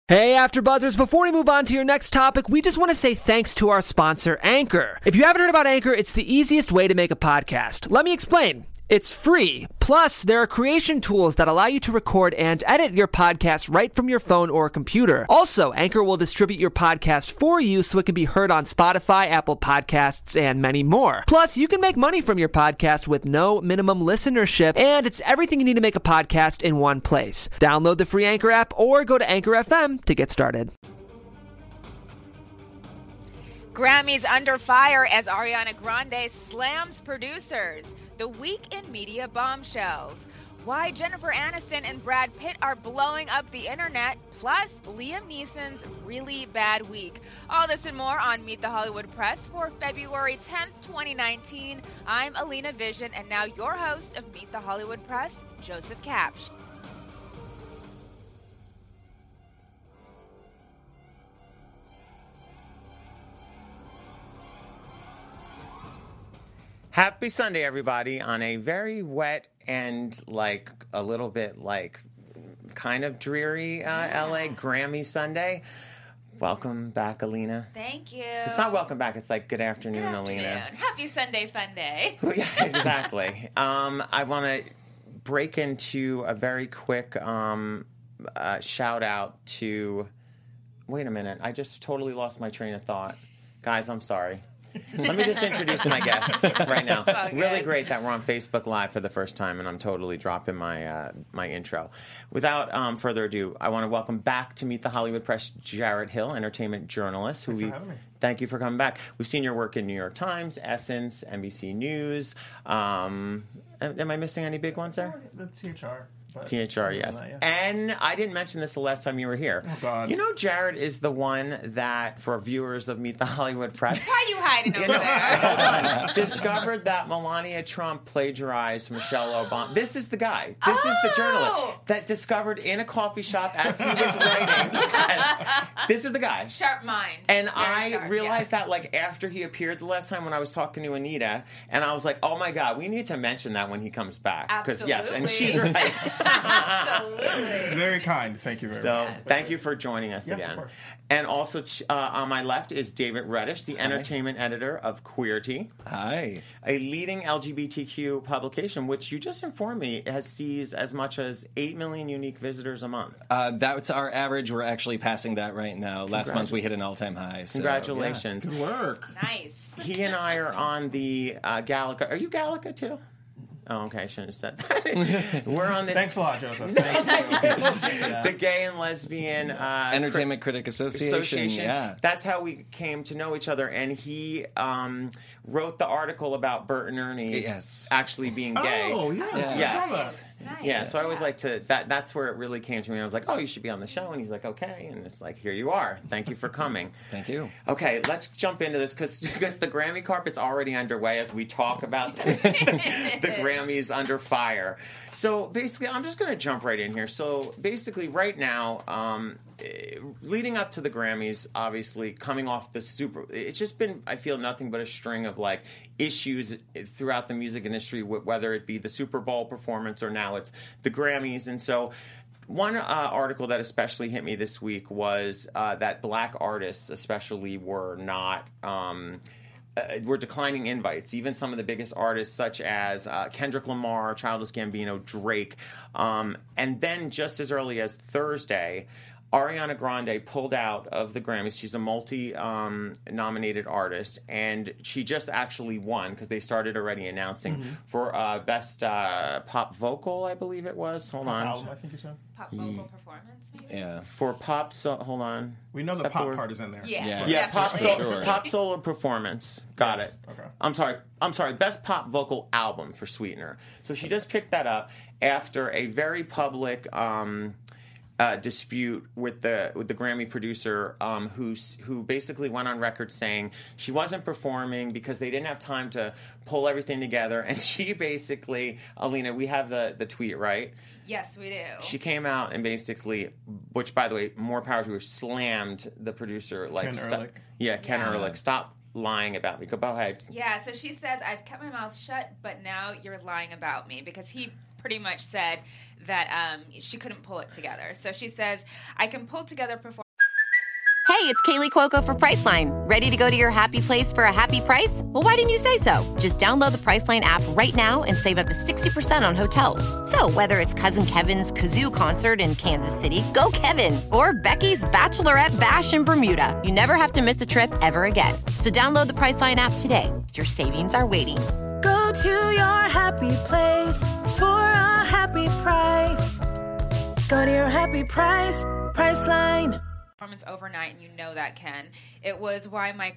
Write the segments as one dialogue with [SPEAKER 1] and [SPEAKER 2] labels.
[SPEAKER 1] Hey, AfterBuzzers, before we move on to your next topic, we just want to say thanks to our sponsor, Anchor. If you haven't heard about Anchor, it's the easiest way to make a podcast. Let me explain. It's free. Plus, there are creation tools that allow you to record and edit your podcast right from your phone or computer. Also, Anchor will distribute your podcast for you so it can be heard on Spotify, Apple Podcasts, and many more. Plus, you can make money from your podcast with no minimum listenership, and it's everything you need to make a podcast in one place. Download the free Anchor app or go to Anchor FM to get started.
[SPEAKER 2] Grammys under fire as Ariana Grande slams producers. The week in media bombshells. Why Jennifer Aniston and Brad Pitt are blowing up the internet. Plus, Liam Neeson's really bad week. All this and more on Meet the Hollywood Press for February 10th, 2019. I'm Alina Vision, and now your host of Meet the Hollywood Press, Joseph Kapsch.
[SPEAKER 3] Happy Sunday, everybody, on a very wet and, a little bit, kind of dreary LA Grammy Sunday. Welcome back, Alina.
[SPEAKER 2] Thank you.
[SPEAKER 3] It's not welcome back. It's good afternoon, Alina.
[SPEAKER 2] Happy Sunday, fun day.
[SPEAKER 3] Yeah, exactly. I want to break into a very quick shout out to... Wait a minute. I just totally lost my train of thought. Guys, I'm sorry. Let me just introduce my guests right now.
[SPEAKER 2] Okay.
[SPEAKER 3] Really great that we're on Facebook Live for the first time, and I'm totally dropping my my intro. Without further ado, I want to welcome back to Meet the Hollywood Press Jarrett Hill, entertainment journalist.
[SPEAKER 4] Thanks for having me.
[SPEAKER 3] Thank you for coming back. We've seen your work in New York Times, Essence, NBC News. Am I missing any big ones there?
[SPEAKER 4] The THR.
[SPEAKER 3] THR, yes.
[SPEAKER 4] That, yeah.
[SPEAKER 3] And I didn't mention this the last time you were here.
[SPEAKER 4] Oh, God.
[SPEAKER 3] You know, Jared is the one that, for viewers of Meet the Hollywood Press,
[SPEAKER 2] Why are you hiding over there?
[SPEAKER 3] discovered that Melania Trump plagiarized Michelle Obama. This is the guy. This is the journalist that discovered in a coffee shop as he was writing. Yes, this is the guy.
[SPEAKER 2] Sharp mind.
[SPEAKER 3] And
[SPEAKER 2] Very
[SPEAKER 3] I
[SPEAKER 2] sharp,
[SPEAKER 3] realized
[SPEAKER 2] yes.
[SPEAKER 3] that after he appeared the last time when I was talking to Anita, and I was like, oh my God, we need to mention that when he comes back. Yes, and she's right.
[SPEAKER 2] Absolutely.
[SPEAKER 4] Very kind. Thank you very much.
[SPEAKER 3] So thank you for joining us
[SPEAKER 4] Yes,
[SPEAKER 3] again.
[SPEAKER 4] of course.
[SPEAKER 3] And also on my left is David Reddish, the entertainment editor of Queerty,
[SPEAKER 5] Hi.
[SPEAKER 3] a leading LGBTQ publication, which you just informed me sees as much as 8 million unique visitors a month.
[SPEAKER 5] That's our average. We're actually passing that right now. Last month we hit an all-time high. So,
[SPEAKER 3] Congratulations.
[SPEAKER 4] Good work.
[SPEAKER 2] Nice.
[SPEAKER 3] He and I are on the Gallica. Are you Gallica too? Oh, okay. I shouldn't have said that. We're on this.
[SPEAKER 4] Thanks a lot, Joseph. Thank you.
[SPEAKER 3] The Gay and Lesbian
[SPEAKER 5] Entertainment Critic Association. Yeah.
[SPEAKER 3] That's how we came to know each other. And he wrote the article about Bert and Ernie actually being gay.
[SPEAKER 4] Oh, yes.
[SPEAKER 5] Yeah.
[SPEAKER 4] I saw
[SPEAKER 3] Yes.
[SPEAKER 4] that.
[SPEAKER 2] Nice.
[SPEAKER 3] Yeah, so I always like to that's where it really came to me. I was like, oh, you should be on the show, and he's like, okay, and it's like, here you are. Thank you for coming.
[SPEAKER 5] Thank you.
[SPEAKER 3] Okay, let's jump into this because the Grammy carpet's already underway as we talk about the Grammys under fire. So basically, I'm just going to jump right in here. So basically, right now, leading up to the Grammys, obviously coming off the it's just been, I feel, nothing but a string of issues throughout the music industry, whether it be the Super Bowl performance or now it's the Grammys. And so one article that especially hit me this week was that black artists especially were not were declining invites. Even some of the biggest artists such as Kendrick Lamar, Childish Gambino, Drake. And then just as early as Thursday, Ariana Grande pulled out of the Grammys. She's a multi-nominated artist, and she just actually won because they started already announcing for Best Pop Vocal, I believe it was. Hold on.
[SPEAKER 4] Album, I think you said.
[SPEAKER 2] Pop vocal performance, maybe?
[SPEAKER 5] Yeah.
[SPEAKER 3] For pop, hold on.
[SPEAKER 4] We know the
[SPEAKER 3] Except
[SPEAKER 4] pop
[SPEAKER 3] for-
[SPEAKER 4] part is in there.
[SPEAKER 2] Yeah.
[SPEAKER 3] Yeah, pop,
[SPEAKER 2] Definitely.
[SPEAKER 5] sure.
[SPEAKER 3] pop solo performance. Got
[SPEAKER 4] Yes.
[SPEAKER 3] it.
[SPEAKER 4] Okay.
[SPEAKER 3] I'm sorry. Best pop vocal album for Sweetener. So she just picked that up after a very public dispute with the Grammy producer, who basically went on record saying she wasn't performing because they didn't have time to pull everything together. And she basically, Alina, we have the tweet, right?
[SPEAKER 2] Yes, we do.
[SPEAKER 3] She came out and basically, which by the way, more power to her, slammed the producer.
[SPEAKER 4] Ken Ehrlich.
[SPEAKER 3] Ken Ehrlich. Stop lying about me. Go ahead.
[SPEAKER 2] Yeah, so she says, I've kept my mouth shut, but now you're lying about me, because he pretty much said that she couldn't pull it together. So she says, I can pull together performance.
[SPEAKER 6] Hey, it's Kaylee Cuoco for Priceline. Ready to go to your happy place for a happy price? Well, why didn't you say so? Just download the Priceline app right now and save up to 60% on hotels. So whether it's Cousin Kevin's Kazoo Concert in Kansas City, go Kevin, or Becky's Bachelorette Bash in Bermuda, you never have to miss a trip ever again. So download the Priceline app today. Your savings are waiting.
[SPEAKER 7] Go to your happy place for a happy price. Go to your happy price, Priceline.
[SPEAKER 2] Performance overnight, and you know that, Ken. It was when my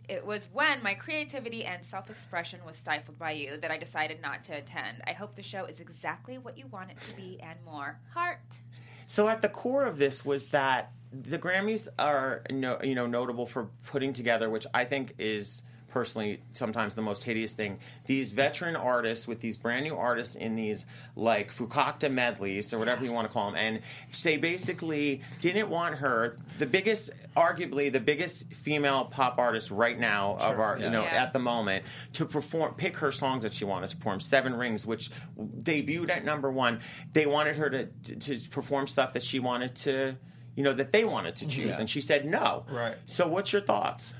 [SPEAKER 2] creativity and self-expression was stifled by you that I decided not to attend. I hope the show is exactly what you want it to be and more. Heart.
[SPEAKER 3] So at the core of this was that the Grammys are notable for putting together, which I think is personally sometimes the most hideous thing, these veteran artists with these brand new artists in these like Fukakta medleys or whatever you want to call them, and they basically didn't want her, arguably the biggest female pop artist right now of our at the moment, to pick her songs that she wanted to perform. Seven Rings, which debuted at #1, they wanted her to perform stuff that she wanted to, that they wanted to choose, and she said no.
[SPEAKER 4] Right.
[SPEAKER 3] So what's your thoughts?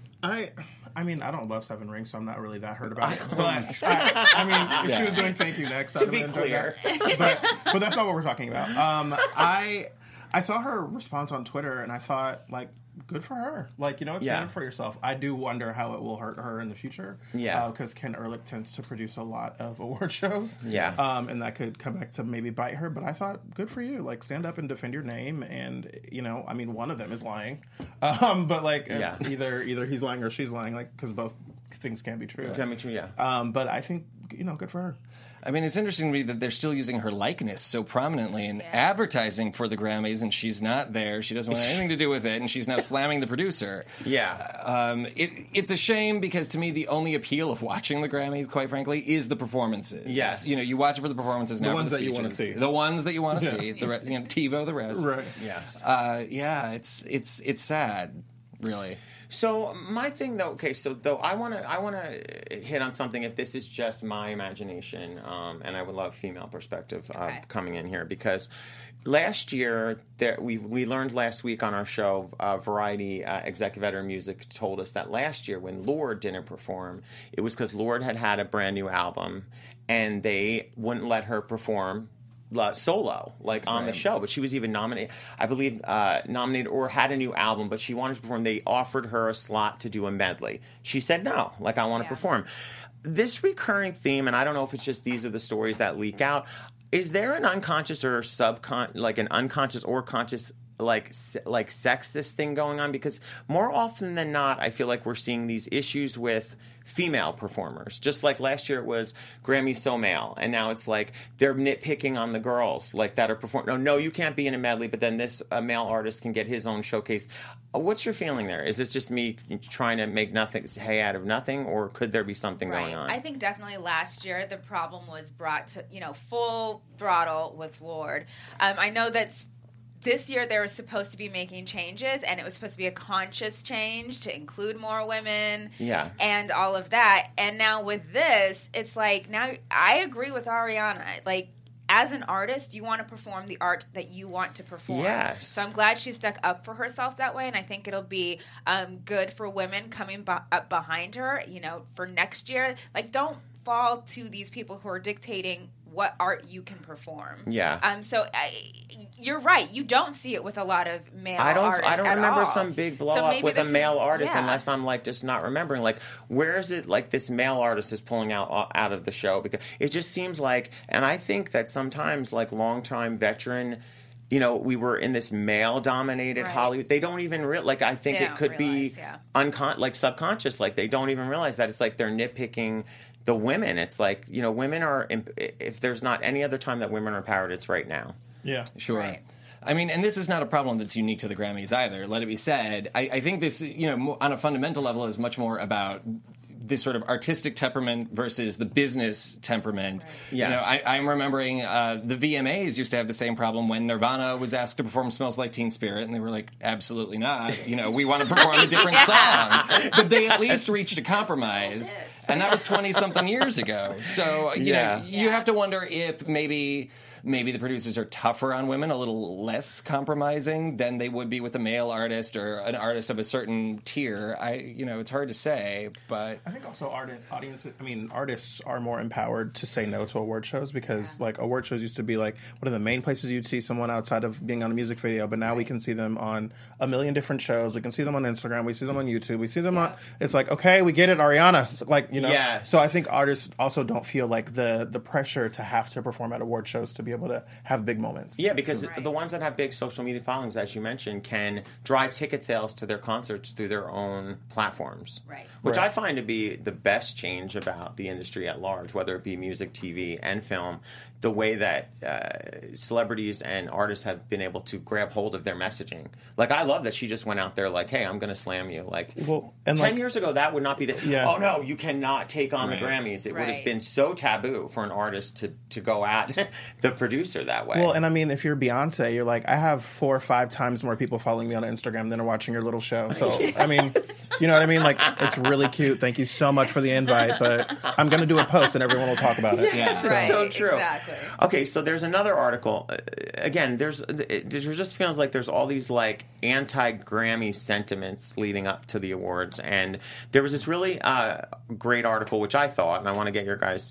[SPEAKER 4] I mean, I don't love Seven Rings, so I'm not really that hurt about it. But if she was doing Thank You Next,
[SPEAKER 3] to be clear,
[SPEAKER 4] but that's not what we're talking about. I saw her response on Twitter, and I thought, like, good for her. Like, stand up for yourself. I do wonder how it will hurt her in the future.
[SPEAKER 3] Yeah.
[SPEAKER 4] Because Ken Ehrlich tends to produce a lot of award shows.
[SPEAKER 3] Yeah.
[SPEAKER 4] And that could come back to maybe bite her. But I thought, good for you. Like, stand up and defend your name. And, one of them is lying. But, like, either he's lying or she's lying, like, because both things can be true.
[SPEAKER 3] Can be true, yeah.
[SPEAKER 4] But I think, good for her.
[SPEAKER 5] I mean, it's interesting to me that they're still using her likeness so prominently in advertising for the Grammys, and she's not there. She doesn't want anything to do with it, and she's now slamming the producer.
[SPEAKER 3] Yeah.
[SPEAKER 5] It's a shame because, to me, the only appeal of watching the Grammys, quite frankly, is the performances.
[SPEAKER 3] Yes.
[SPEAKER 5] You watch it for the performances,
[SPEAKER 4] the
[SPEAKER 5] now
[SPEAKER 4] ones
[SPEAKER 5] for the
[SPEAKER 4] that
[SPEAKER 5] speeches.
[SPEAKER 4] you want to see.
[SPEAKER 5] The ones that you want to see. TiVo, the rest.
[SPEAKER 4] Right.
[SPEAKER 3] Yes.
[SPEAKER 5] It's sad, really.
[SPEAKER 3] So my thing, though, I want to hit on something. If this is just my imagination, and I would love female perspective coming in here, because last year we learned last week on our show, Variety executive editor of music told us that last year when Lorde didn't perform, it was because Lorde had a brand new album, and they wouldn't let her perform solo, on the show. But she was even nominated, I believe, or had a new album, but she wanted to perform. They offered her a slot to do a medley. She said no, I want to perform. This recurring theme, and I don't know if it's just these are the stories that leak out, is there an unconscious or an unconscious or conscious sexist thing going on? Because more often than not, I feel like we're seeing these issues with female performers. Just like last year it was Grammy So Male, and now it's like they're nitpicking on the girls that are performing. No, you can't be in a medley, but then this male artist can get his own showcase. What's your feeling there? Is this just me trying to make hay out of nothing, or could there be something going on?
[SPEAKER 2] I think definitely last year the problem was brought to full throttle with Lorde. I know that this year they were supposed to be making changes, and it was supposed to be a conscious change to include more women and all of that. And now with this, it's now I agree with Ariana. As an artist, you want to perform the art that you want to perform.
[SPEAKER 3] Yes.
[SPEAKER 2] So I'm glad she stuck up for herself that way, and I think it'll be good for women coming up behind her, for next year. Don't fall to these people who are dictating what art you can perform.
[SPEAKER 3] Yeah.
[SPEAKER 2] So you're right. You don't see it with a lot of male artists.
[SPEAKER 3] I don't remember
[SPEAKER 2] all.
[SPEAKER 3] some big blow up with a male artist unless I'm just not remembering. Where is it this male artist is pulling out of the show? Because it just seems and I think that sometimes longtime veteran, we were in this male-dominated Hollywood. They don't even I think it could be subconscious. They don't even realize that it's they're nitpicking the women. It's women are, if there's not any other time that women are empowered, it's right now.
[SPEAKER 4] Yeah.
[SPEAKER 5] Sure.
[SPEAKER 2] Right.
[SPEAKER 5] I mean, and this is not a problem that's unique to the Grammys either, let it be said. I think this, on a fundamental level is much more about this sort of artistic temperament versus the business temperament.
[SPEAKER 3] Yes.
[SPEAKER 5] You know, I'm remembering the VMAs used to have the same problem when Nirvana was asked to perform "Smells Like Teen Spirit," and they were like, "Absolutely not! You know, we want to perform a different song." But they at least reached a compromise, and that was 20-something years ago. So you know, you have to wonder if maybe the producers are tougher on women, a little less compromising than they would be with a male artist or an artist of a certain tier. It's hard to say, but
[SPEAKER 4] I think also artists are more empowered to say no to award shows because like award shows used to be like one of the main places you'd see someone outside of being on a music video, but now we can see them on a million different shows. We can see them on Instagram. We see them on YouTube. We see them on. It's like, okay, we get it, Ariana. It's like, you know.
[SPEAKER 3] Yes.
[SPEAKER 4] So I think artists also don't feel like the pressure to have to perform at award shows to be able to have big moments.
[SPEAKER 3] Yeah, because the ones that have big social media followings, as you mentioned, can drive ticket sales to their concerts through their own platforms.
[SPEAKER 2] Right.
[SPEAKER 3] Which I find to be the best change about the industry at large, whether it be music, TV, and film. The way that celebrities and artists have been able to grab hold of their messaging. Like, I love that she just went out there like, hey, I'm going to slam you. Like,
[SPEAKER 4] well, and
[SPEAKER 3] 10 years ago, that would not be oh, no, you cannot take on the Grammys. It would have
[SPEAKER 2] Right.
[SPEAKER 3] been so taboo for an artist to go at the producer that way.
[SPEAKER 4] Well, and I mean, if you're Beyonce, you're like, I have 4 or 5 times more people following me on Instagram than are watching your little show. So, I mean, you know what I mean? Like, it's really cute. Thank you so much for the invite, but I'm going to do a post and everyone will talk about it.
[SPEAKER 3] Yes,
[SPEAKER 2] Right,
[SPEAKER 3] it's so true.
[SPEAKER 2] exactly.
[SPEAKER 3] Okay, so there's another article. Again, there just feels like there's all these like anti-Grammy sentiments leading up to the awards, and there was this really great article which I thought, and I want to get your guys'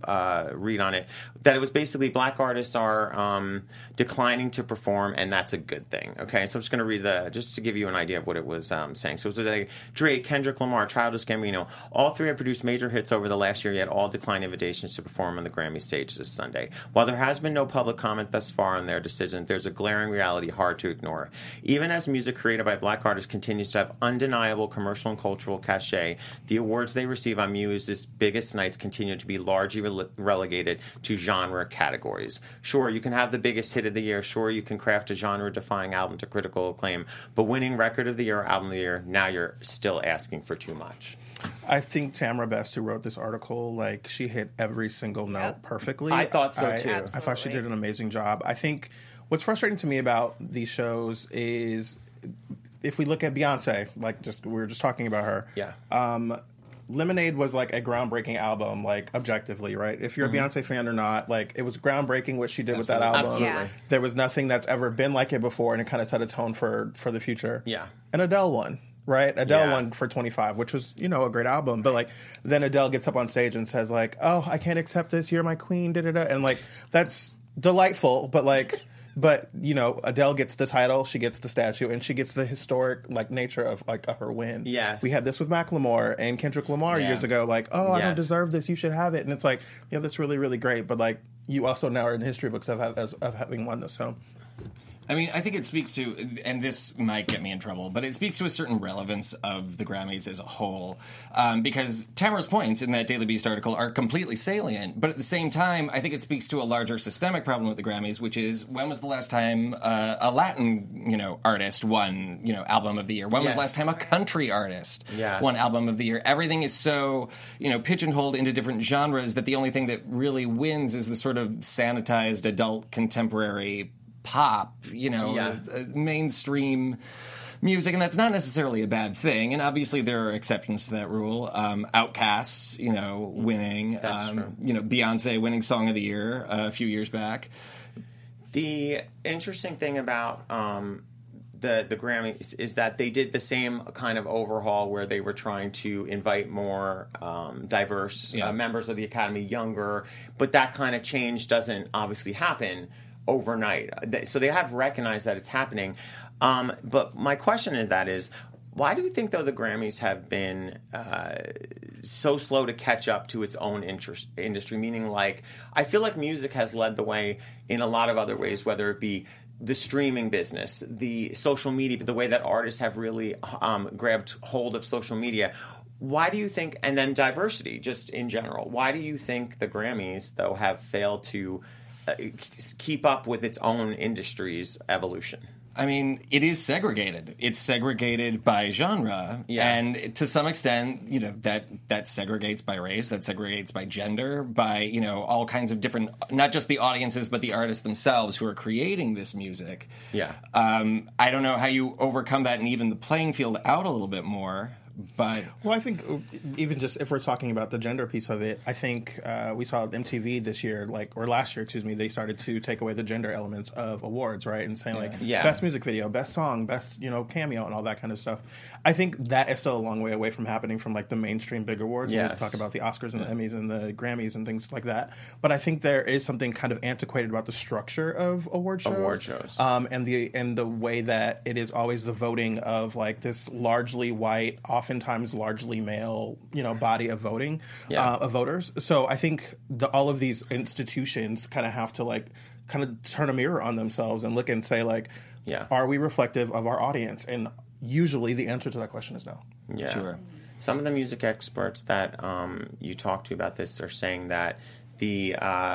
[SPEAKER 3] read on it, that it was basically black artists are declining to perform, and that's a good thing. Okay, so I'm just going to read just to give you an idea of what it was saying. So it was like Drake, Kendrick Lamar, Childish Gambino, all 3 have produced major hits over the last year, yet all declined invitations to perform on the Grammy stage this Sunday. While there has been no public comment thus far on their decision, there's a glaring reality hard to ignore. Even as music created by black artists continues to have undeniable commercial and cultural cachet, the awards they receive on Muse's biggest nights continue to be largely relegated to genre categories. Sure, you can have the biggest hit of the year. Sure, you can craft a genre-defying album to critical acclaim. But winning Record of the Year, Album of the Year, now you're still asking for too much.
[SPEAKER 4] I think Tamara Best, who wrote this article, like, she hit every single note perfectly.
[SPEAKER 3] I thought so, too.
[SPEAKER 4] I thought she did an amazing job. I think what's frustrating to me about these shows is if we look at Beyonce, like, we were just talking about her.
[SPEAKER 3] Yeah.
[SPEAKER 4] Lemonade was like a groundbreaking album, like objectively, right? If you're a Beyonce fan or not, like it was groundbreaking what she did with that album.
[SPEAKER 3] Absolutely.
[SPEAKER 2] Yeah.
[SPEAKER 4] There was nothing that's ever been like it before, and it kind of set a tone for the future.
[SPEAKER 3] Yeah.
[SPEAKER 4] And Adele won. Right? Adele
[SPEAKER 3] Yeah.
[SPEAKER 4] won for 25, which was, you know, a great album. But, like, then Adele gets up on stage and says, like, oh, I can't accept this. You're my queen, da-da-da. And, like, that's delightful. But, like, you know, Adele gets the title, she gets the statue, and she gets the historic, like, nature of, like, her win.
[SPEAKER 3] Yes.
[SPEAKER 4] We had this with Macklemore and Kendrick Lamar
[SPEAKER 3] Yeah.
[SPEAKER 4] years ago. Like, oh, I don't
[SPEAKER 3] Yes.
[SPEAKER 4] deserve this. You should have it. And it's like, yeah, that's really, really great. But, like, you also now are in the history books of having won this. So...
[SPEAKER 5] I mean, I think it speaks to, and this might get me in trouble, but it speaks to a certain relevance of the Grammys as a whole. Because Tamara's points in that Daily Beast article are completely salient, but at the same time, I think it speaks to a larger systemic problem with the Grammys, which is when was the last time a Latin, you know, artist won, you know, Album of the Year? When was the last time a country artist won Album of the Year? Everything is so, you know, pigeonholed into different genres that the only thing that really wins is the sort of sanitized adult contemporary pop, you know, mainstream music, and that's not necessarily a bad thing. And obviously there are exceptions to that rule. Outkast, you know, winning.
[SPEAKER 3] That's true.
[SPEAKER 5] You know, Beyonce winning Song of the Year a few years back.
[SPEAKER 3] The interesting thing about the Grammys is that they did the same kind of overhaul where they were trying to invite more diverse members of the Academy, younger, but that kind of change doesn't obviously happen overnight. So they have recognized that it's happening. But my question in that is, why do you think, though, the Grammys have been so slow to catch up to its own industry? Meaning, like, I feel like music has led the way in a lot of other ways, whether it be the streaming business, the social media, the way that artists have really grabbed hold of social media. Why do you think, and then diversity, just in general, why do you think the Grammys, though, have failed to keep up with its own industry's evolution?
[SPEAKER 5] I mean, it is segregated. It's segregated by genre, and to some extent, you know, that segregates by race, that segregates by gender, by, you know, all kinds of different, not just the audiences, but the artists themselves who are creating this music.
[SPEAKER 3] Yeah.
[SPEAKER 5] I don't know how you overcome that and even the playing field out a little bit more. But
[SPEAKER 4] well, I think even just if we're talking about the gender piece of it, I think we saw MTV this year, or last year, excuse me, they started to take away the gender elements of awards, right, and saying best music video, best song, best cameo, and all that kind of stuff. I think that is still a long way away from happening from like the mainstream big awards. Yes. When we talk about the Oscars and the Emmys and the Grammys and things like that. But I think there is something kind of antiquated about the structure of award shows. And the way that it is always the voting of like this largely white, oftentimes largely male, body of voting, of voters. So I think all of these institutions kind of have to kind of turn a mirror on themselves and look and say are we reflective of our audience? And usually the answer to that question is no.
[SPEAKER 3] Yeah.
[SPEAKER 5] Sure.
[SPEAKER 3] Some of the music experts that you talk to about this are saying that the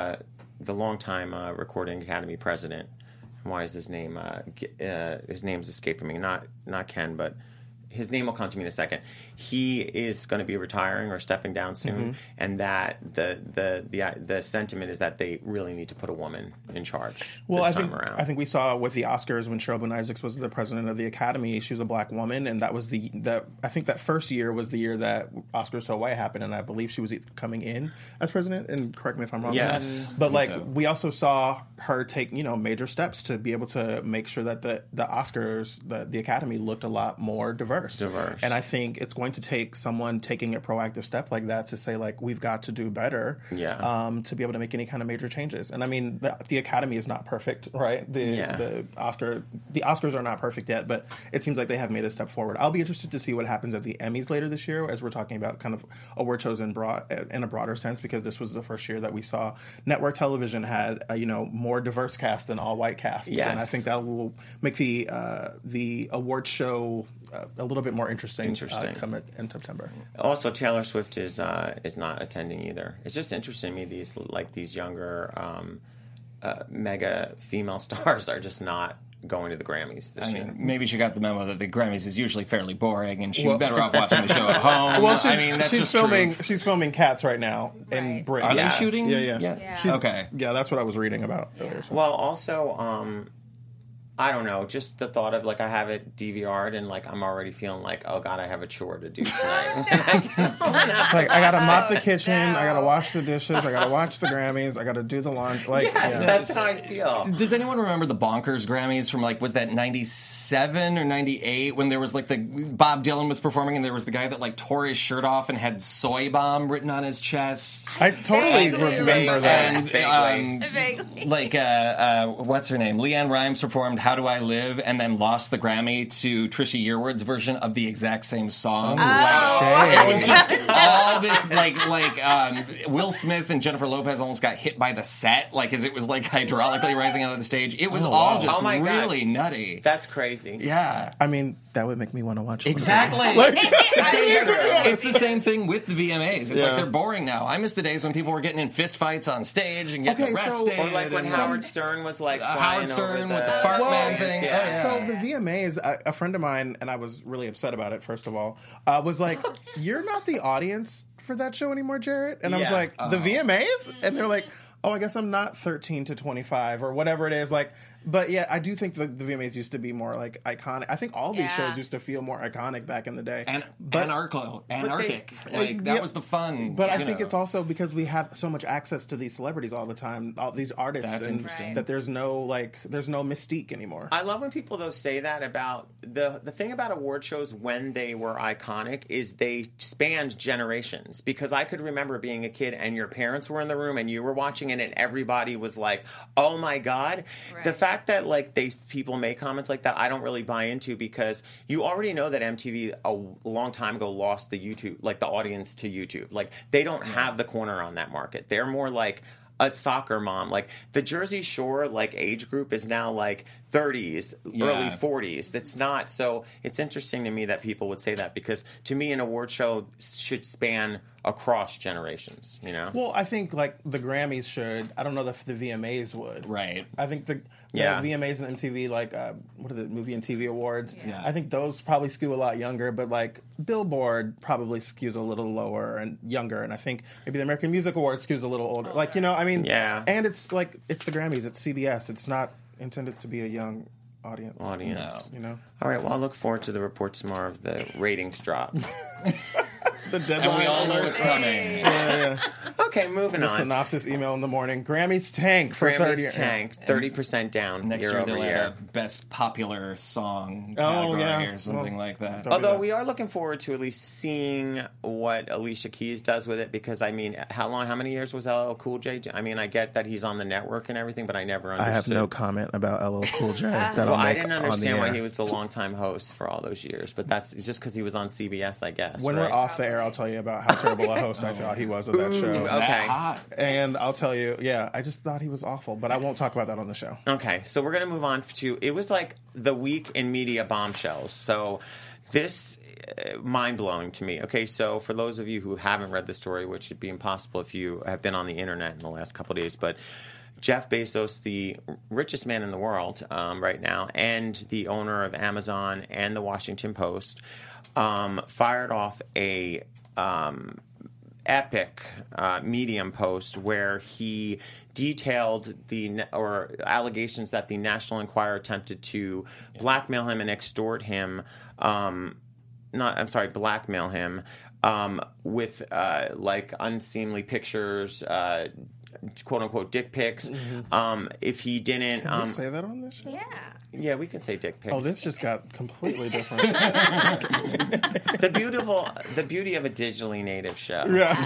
[SPEAKER 3] longtime Recording Academy president, why is his name? His name's escaping me. Not Ken, but his name will come to me in a second. He is going to be retiring or stepping down soon, and that the sentiment is that they really need to put a woman in charge this time around.
[SPEAKER 4] I think we saw with the Oscars when Cheryl Boone Isaacs was the president of the Academy. She was a black woman, and that was I think that first year was the year that Oscars So White happened, and I believe she was coming in as president. And correct me if I'm wrong.
[SPEAKER 3] Yes,
[SPEAKER 4] but we also saw her take major steps to be able to make sure that the Oscars, the Academy, looked a lot more diverse. And I think it's going to take someone taking a proactive step like that to say we've got to do better to be able to make any kind of major changes. And I mean the Academy is not perfect, right? The Oscars are not perfect yet, but it seems like they have made a step forward. I'll be interested to see what happens at the Emmys later this year, as we're talking about kind of award shows in a broader sense, because this was the first year that we saw network television had more diverse cast than all white casts.
[SPEAKER 3] Yes.
[SPEAKER 4] And I think that will make the award show a little bit more interesting. Come in September.
[SPEAKER 3] Also, Taylor Swift is not attending either. It's just interesting to me these younger mega female stars are just not going to the Grammys this year.
[SPEAKER 5] Maybe she got the memo that the Grammys is usually fairly boring, and she's better off watching the show at home.
[SPEAKER 4] Well,
[SPEAKER 5] that's
[SPEAKER 4] she's
[SPEAKER 5] just
[SPEAKER 4] filming.
[SPEAKER 5] true.
[SPEAKER 4] She's filming Cats right now in Britain.
[SPEAKER 5] Are they shooting?
[SPEAKER 4] Yeah.
[SPEAKER 5] Okay.
[SPEAKER 4] Yeah, that's what I was reading about earlier. So.
[SPEAKER 3] Well, also, I don't know, just the thought of I have it DVR'd and I'm already feeling oh God, I have a chore to do tonight.
[SPEAKER 4] I gotta mop the kitchen, I gotta wash the dishes, I gotta watch the Grammys, I gotta do the laundry.
[SPEAKER 3] That's how I feel.
[SPEAKER 5] Does anyone remember the Bonkers Grammys from was that 97 or 98 when there was the Bob Dylan was performing and there was the guy that tore his shirt off and had soy bomb written on his chest?
[SPEAKER 4] I totally remember that.
[SPEAKER 5] And what's her name? Leanne Rimes performed How Do I Live, and then lost the Grammy to Trisha Yearwood's version of the exact same song. It was just all this Will Smith and Jennifer Lopez almost got hit by the set, as it was hydraulically rising out of the stage. It was all just really nutty.
[SPEAKER 3] That's crazy.
[SPEAKER 5] Yeah.
[SPEAKER 4] I mean, that would make me want to watch it.
[SPEAKER 5] Exactly. It's the same thing with the VMAs. It's they're boring now. I miss the days when people were getting in fist fights on stage and getting arrested.
[SPEAKER 3] Or when Howard Stern was
[SPEAKER 5] Howard Stern with the fart man thing.
[SPEAKER 4] So the VMAs, a friend of mine, and I was really upset about it, first of all, was you're not the audience for that show anymore, Jarrett. And I was the VMAs? And they're oh, I guess I'm not 13 to 25 or whatever it is. But yeah, I do think the VMAs used to be more iconic. I think all these shows used to feel more iconic back in the day.
[SPEAKER 5] And anarchic. That was the fun.
[SPEAKER 4] But I think it's also because we have so much access to these celebrities all the time, all these artists.
[SPEAKER 5] That's interesting.
[SPEAKER 4] That there's no mystique anymore.
[SPEAKER 3] I love when people though say that about the thing about award shows when they were iconic is they spanned generations. Because I could remember being a kid and your parents were in the room and you were watching it and everybody was oh my God. Right. The fact that people make comments like that, I don't really buy into, because you already know that MTV a long time ago lost the YouTube, the audience to YouTube. They don't have the corner on that market. They're more a soccer mom. The Jersey Shore age group is now 30s, early 40s. That's not so. It's interesting to me that people would say that, because to me, an award show should span across generations. You know.
[SPEAKER 4] Well, I think like the Grammys should. I don't know if the VMAs would.
[SPEAKER 5] Right.
[SPEAKER 4] I think the VMAs and MTV, like what are the movie and TV awards?
[SPEAKER 5] Yeah.
[SPEAKER 4] I think those probably skew a lot younger, but like Billboard probably skews a little lower and younger, and I think maybe the American Music Awards skews a little older. Like, you know, I mean, and it's like it's the Grammys, it's CBS, it's not intended to be a young audience.
[SPEAKER 3] No.
[SPEAKER 4] You know.
[SPEAKER 3] All right. Well, I look forward to the report tomorrow of the ratings drop.
[SPEAKER 4] The deadline.
[SPEAKER 5] And we all know it's coming.
[SPEAKER 4] Yeah.
[SPEAKER 3] Okay, moving
[SPEAKER 4] The
[SPEAKER 3] on.
[SPEAKER 4] synopsis email in the morning. Grammys tank for 30
[SPEAKER 3] Grammys tanked 30% down
[SPEAKER 5] Next
[SPEAKER 3] year
[SPEAKER 5] year
[SPEAKER 3] over
[SPEAKER 5] they'll
[SPEAKER 3] year.
[SPEAKER 5] have a best popular song
[SPEAKER 4] Oh,
[SPEAKER 5] category
[SPEAKER 4] yeah.
[SPEAKER 5] or something like that.
[SPEAKER 3] Although we are looking forward to at least seeing what Alicia Keys does with it, because I mean, how many years was LL Cool J? I mean, I get that he's on the network and everything, but I never understood.
[SPEAKER 4] I have no comment about LL Cool J.
[SPEAKER 3] Well, I didn't understand why he was the longtime host for all those years, but that's just because he was on CBS, I guess.
[SPEAKER 4] When
[SPEAKER 3] right?
[SPEAKER 4] we're off the air, I'll tell you about how terrible a host I thought he was of that show.
[SPEAKER 3] Okay.
[SPEAKER 5] That hot.
[SPEAKER 4] And I'll tell you, I just thought he was awful, but I won't talk about that on the show.
[SPEAKER 3] Okay, so we're going to move on to, it was like the week in media bombshells. So this, mind-blowing to me. Okay, so for those of you who haven't read the story, which would be impossible if you have been on the internet in the last couple of days, but Jeff Bezos, the richest man in the world right now, and the owner of Amazon and the Washington Post, fired off a epic Medium post where he detailed allegations that the National Enquirer attempted to blackmail him and extort him. Blackmail him with like unseemly pictures. "Quote unquote" dick pics. If he didn't,
[SPEAKER 4] Can we say that on this show?
[SPEAKER 3] yeah, we can say dick pics.
[SPEAKER 4] Oh, this just got completely different.
[SPEAKER 3] the beauty of a digitally native show.
[SPEAKER 2] Good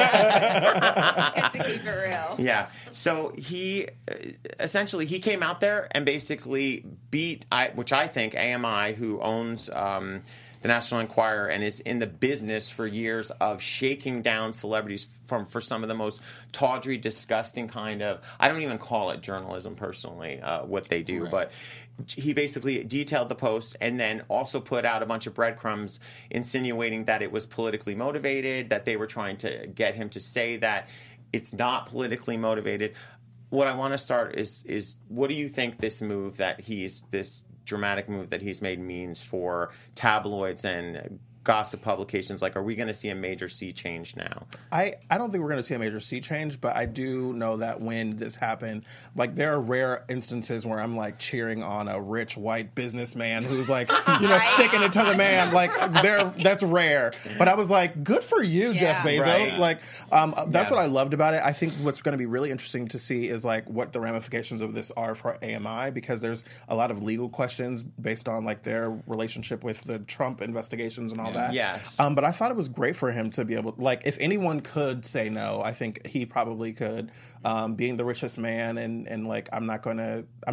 [SPEAKER 2] to keep it real.
[SPEAKER 3] Yeah. So he essentially came out there and basically beat, which I think AMI, who owns the National Enquirer and is in the business for years of shaking down celebrities for some of the most tawdry, disgusting kind of, I don't even call it journalism personally, what they do, but he basically detailed the post and then also put out a bunch of breadcrumbs insinuating that it was politically motivated, that they were trying to get him to say that it's not politically motivated. What I want to start is what do you think this dramatic move that he's made means for tabloids and gossip publications? Like, are we going to see a major sea change now?
[SPEAKER 4] I don't think we're going to see a major sea change, but I do know that when this happened, like, there are rare instances where I'm like cheering on a rich white businessman who's like, sticking it to the man. Like, that's rare. But I was like, good for you, Jeff Bezos.
[SPEAKER 3] Right.
[SPEAKER 4] Like, that's what I loved about it. I think what's going to be really interesting to see is like what the ramifications of this are for AMI, because there's a lot of legal questions based on like their relationship with the Trump investigations and all that.
[SPEAKER 3] Yes.
[SPEAKER 4] But I thought it was great for him to be able, like, if anyone could say no, I think he probably could. Being the richest man and like, I'm not going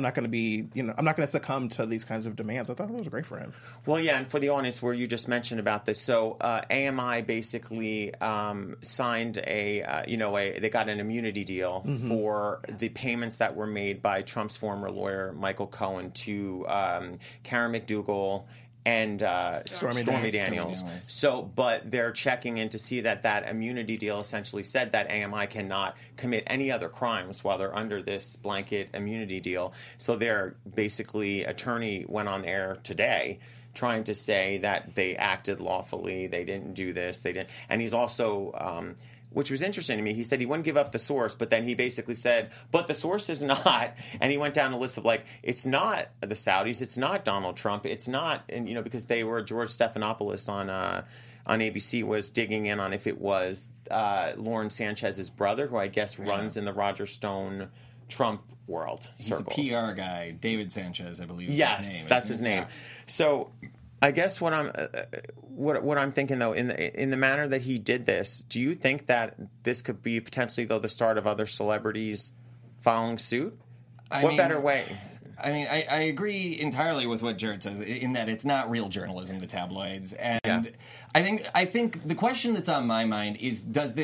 [SPEAKER 4] to succumb to these kinds of demands. I thought it was great for him.
[SPEAKER 3] Well, yeah, and for the audience where you just mentioned about this, so AMI basically signed they got an immunity deal for the payments that were made by Trump's former lawyer, Michael Cohen, to Karen McDougal and Stormy Daniels. So, but they're checking in to see that immunity deal essentially said that AMI cannot commit any other crimes while they're under this blanket immunity deal. So their basically attorney went on air today trying to say that they acted lawfully, they didn't do this, they didn't. And he's also which was interesting to me. He said he wouldn't give up the source, but then he basically said, but the source is not. And he went down a list of like, it's not the Saudis, it's not Donald Trump, it's not, and because they were, George Stephanopoulos on ABC was digging in on if it was Lauren Sanchez's brother, who I guess runs in the Roger Stone Trump world circles.
[SPEAKER 5] He's a PR guy, David Sanchez, I believe.
[SPEAKER 3] Yes,
[SPEAKER 5] his name,
[SPEAKER 3] that's his name.
[SPEAKER 5] Yeah.
[SPEAKER 3] So I guess what I'm thinking though, in the manner that he did this, do you think that this could be potentially though the start of other celebrities following suit? What better way?
[SPEAKER 5] I mean, I agree entirely with what Jared says in that it's not real journalism, the tabloids, and I think the question that's on my mind is: does this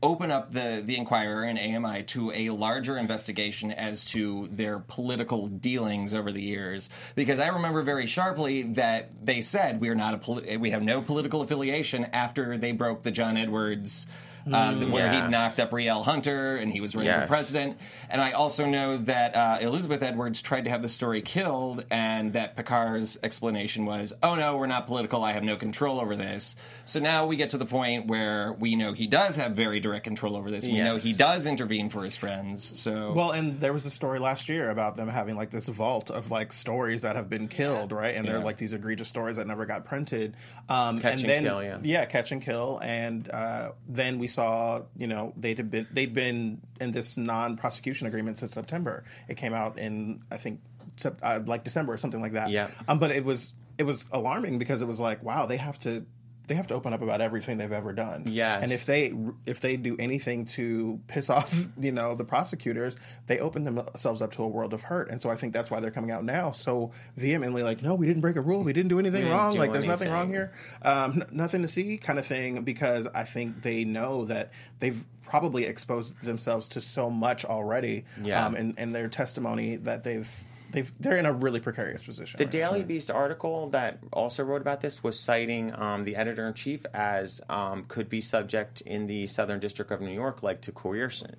[SPEAKER 5] open up the Inquirer and AMI to a larger investigation as to their political dealings over the years. Because I remember very sharply that they said we have no political affiliation after they broke the John Edwards. Where he'd knocked up Riel Hunter and he was running for president. And I also know that Elizabeth Edwards tried to have the story killed, and that Picard's explanation was, oh no, we're not political, I have no control over this. So now we get to the point where we know he does have very direct control over this. We know he does intervene for his friends. So
[SPEAKER 4] well, and there was a story last year about them having like this vault of like stories that have been killed, right? And they're like these egregious stories that never got printed.
[SPEAKER 3] Catch and kill,
[SPEAKER 4] yeah, Catch and Kill. And then we saw, they'd been in this non-prosecution agreement since September. It came out in, I think, like December or something like that.
[SPEAKER 3] Yeah.
[SPEAKER 4] But it was alarming because it was like, wow, they have to open up about everything they've ever done.
[SPEAKER 3] Yes.
[SPEAKER 4] And if they do anything to piss off, the prosecutors, they open themselves up to a world of hurt. And so I think that's why they're coming out now so vehemently like, no, we didn't break a rule. We didn't do anything wrong. Like, there's nothing wrong here. Nothing to see kind of thing, because I think they know that they've probably exposed themselves to so much already.
[SPEAKER 3] Yeah.
[SPEAKER 4] And their testimony that they're in a really precarious position.
[SPEAKER 3] The Daily Beast article that also wrote about this was citing the editor-in-chief as could be subject in the Southern District of New York, like to coercion.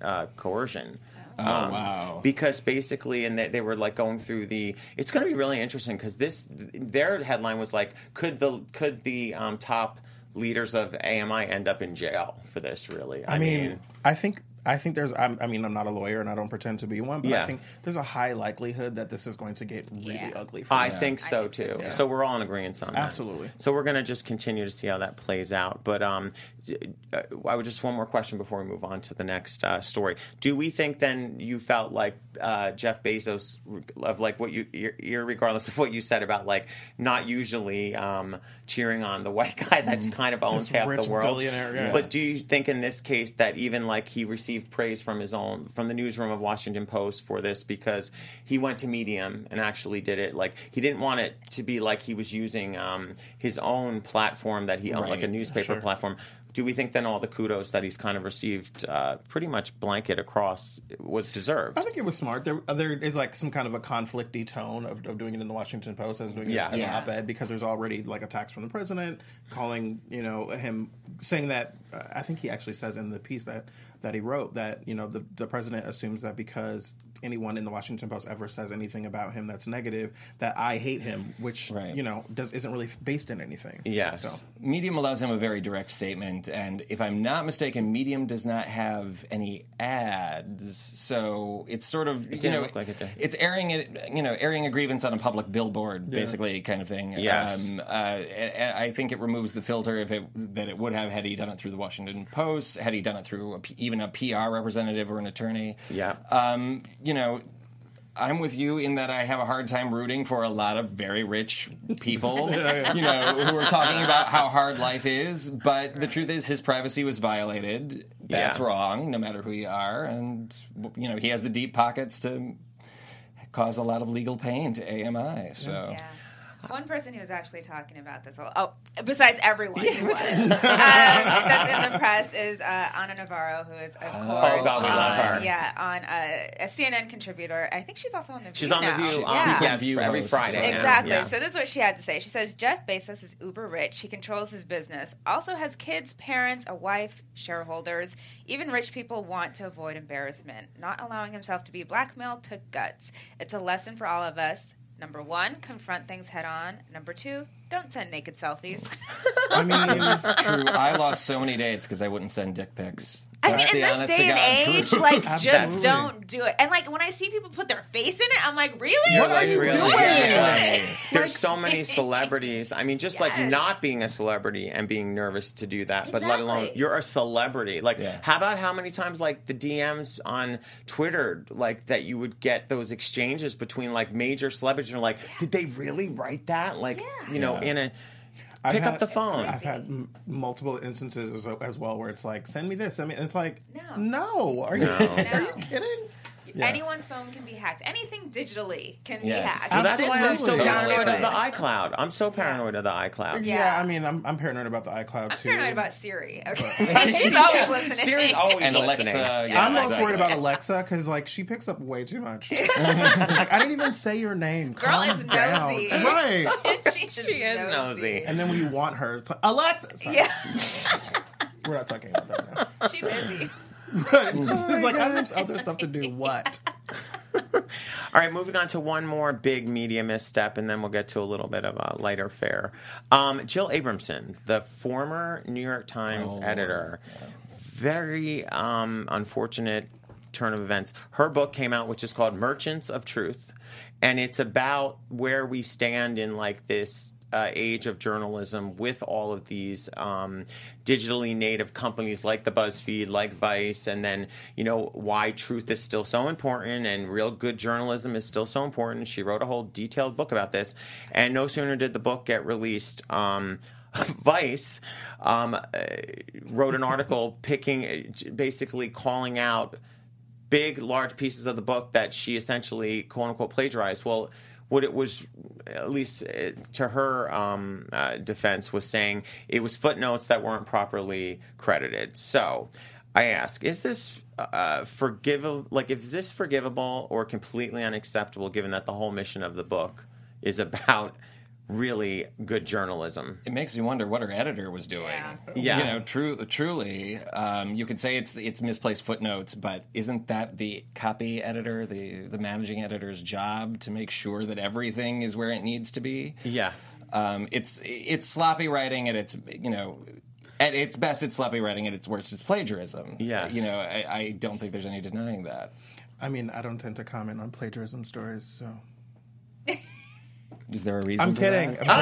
[SPEAKER 5] Wow.
[SPEAKER 3] Because basically, and they were like going through it's going to be really interesting because their headline was like, could the top leaders of AMI end up in jail for this, really?
[SPEAKER 4] I mean, I think there's, I'm not a lawyer and I don't pretend to be one, but I think there's a high likelihood that this is going to get really ugly for
[SPEAKER 3] I
[SPEAKER 4] them.
[SPEAKER 3] think so, too. Yeah. So we're all in agreement on that.
[SPEAKER 4] Absolutely.
[SPEAKER 3] So we're going to just continue to see how that plays out. But I would just one more question before we move on to the next story. Do we think then you felt like Jeff Bezos, of like what regardless of what you said about like not usually cheering on the white guy that kind of owns half the world,
[SPEAKER 4] billionaire,
[SPEAKER 3] but do you think in this case that even like he received praise from the newsroom of Washington Post for this because he went to Medium and actually did it, like he didn't want it to be like he was using his own platform that he owned, like a newspaper platform. Do we think then all the kudos that he's kind of received pretty much blanket across was deserved?
[SPEAKER 4] I think it was smart. There is like some kind of a conflicty tone of doing it in the Washington Post as doing it as an op-ed, because there's already like attacks from the president calling, him, saying that, I think he actually says in the piece that he wrote that, the president assumes that because anyone in the Washington Post ever says anything about him that's negative, that I hate him, which, isn't really based in anything.
[SPEAKER 3] Yes.
[SPEAKER 4] So.
[SPEAKER 5] Medium allows him a very direct statement, and if I'm not mistaken, Medium does not have any ads, so it's sort of,
[SPEAKER 3] look like it did.
[SPEAKER 5] It's airing a grievance on a public billboard, basically, kind of thing.
[SPEAKER 3] Yes.
[SPEAKER 5] I think it removes the filter that it would have had he done it through the Washington Post, had he done it through even a PR representative or an attorney.
[SPEAKER 3] Yeah.
[SPEAKER 5] I'm with you in that I have a hard time rooting for a lot of very rich people, who are talking about how hard life is. But the truth is, his privacy was violated. That's wrong, no matter who you are. And, he has the deep pockets to cause a lot of legal pain to AMI. So.
[SPEAKER 2] Yeah. One person who was actually talking about this, besides everyone who was, that's in the press, is Ana Navarro, who is, of course,
[SPEAKER 3] we love her.
[SPEAKER 2] On a CNN contributor. I think she's also on The View.
[SPEAKER 3] She's on
[SPEAKER 2] now.
[SPEAKER 3] The View,
[SPEAKER 5] View
[SPEAKER 3] every
[SPEAKER 5] host.
[SPEAKER 3] Friday.
[SPEAKER 2] Exactly.
[SPEAKER 3] Yeah.
[SPEAKER 2] So this is what she had to say. She says, Jeff Bezos is uber rich. He controls his business. Also has kids, parents, a wife, shareholders. Even rich people want to avoid embarrassment. Not allowing himself to be blackmailed took guts. It's a lesson for all of us. Number 1, confront things head on. Number 2, don't send naked selfies.
[SPEAKER 4] I mean,
[SPEAKER 5] It's true. I lost so many dates because I wouldn't send dick pics.
[SPEAKER 2] I mean,
[SPEAKER 5] That's
[SPEAKER 2] in
[SPEAKER 5] the
[SPEAKER 2] this
[SPEAKER 5] honest
[SPEAKER 2] day
[SPEAKER 5] to
[SPEAKER 2] and
[SPEAKER 5] God
[SPEAKER 2] age,
[SPEAKER 5] truth.
[SPEAKER 2] like, just
[SPEAKER 4] Absolutely.
[SPEAKER 2] don't do it. And, like, when I see people put their face in it, I'm like, really?
[SPEAKER 3] You're like, really?
[SPEAKER 2] What are you doing?
[SPEAKER 3] There's so many celebrities. I mean, just like not being a celebrity and being nervous to do that, but let alone you're a celebrity. Like, how about how many times like the DMs on Twitter, like that you would get those exchanges between like major celebrities, and you're like, did they really write that? Like, in a. Pick up the phone.
[SPEAKER 4] I've had multiple instances as well where it's like, send me this. I mean, it's like, no. Are you kidding?
[SPEAKER 2] Anyone's phone can be hacked. Anything digitally can be hacked.
[SPEAKER 3] Well, that's why I'm so
[SPEAKER 4] Absolutely.
[SPEAKER 3] paranoid of the iCloud. I'm so paranoid of the iCloud.
[SPEAKER 4] Yeah, I mean, I'm paranoid about the iCloud
[SPEAKER 2] I'm
[SPEAKER 4] too.
[SPEAKER 2] paranoid about Siri. Okay, she's always listening.
[SPEAKER 3] Siri's always
[SPEAKER 5] And
[SPEAKER 3] listening.
[SPEAKER 5] Alexa, yeah,
[SPEAKER 4] I'm most
[SPEAKER 5] exactly.
[SPEAKER 4] worried about Alexa because like she picks up way too much. Like, I didn't even say your name.
[SPEAKER 2] Girl
[SPEAKER 4] Calm
[SPEAKER 2] is
[SPEAKER 4] down.
[SPEAKER 2] nosy.
[SPEAKER 4] Right.
[SPEAKER 2] She
[SPEAKER 3] is nosy.
[SPEAKER 4] And then when you want her, it's like, Alexa. Sorry.
[SPEAKER 2] Yeah,
[SPEAKER 4] We're not talking about that now.
[SPEAKER 2] she's busy.
[SPEAKER 4] Right. It's like I have other stuff to do. What?
[SPEAKER 3] All right, moving on to one more big media misstep, and then we'll get to a little bit of a lighter fare. Jill Abramson, the former New York Times editor, very unfortunate turn of events. Her book came out, which is called Merchants of Truth, and it's about where we stand in like this age of journalism with all of these digitally native companies like the BuzzFeed, like Vice, and then, why truth is still so important and real good journalism is still so important. She wrote a whole detailed book about this, and no sooner did the book get released, Vice wrote an article basically calling out large pieces of the book that she essentially, quote-unquote, plagiarized. Well, what it was, at least to her defense, was saying it was footnotes that weren't properly credited. So I ask, is this forgivable? Like, is this forgivable or completely unacceptable, given that the whole mission of the book is about really good journalism?
[SPEAKER 5] It makes me wonder what her editor was doing.
[SPEAKER 3] Yeah.
[SPEAKER 5] Truly, you could say it's misplaced footnotes, but isn't that the copy editor, the managing editor's job to make sure that everything is where it needs to be?
[SPEAKER 3] Yeah.
[SPEAKER 5] It's sloppy writing, and at its best, it's sloppy writing. At its worst, it's plagiarism.
[SPEAKER 3] Yes.
[SPEAKER 5] I don't think there's any denying that.
[SPEAKER 4] I mean, I don't tend to comment on plagiarism stories, so.
[SPEAKER 5] Is there a reason?
[SPEAKER 4] I'm
[SPEAKER 5] for
[SPEAKER 4] kidding.
[SPEAKER 5] that?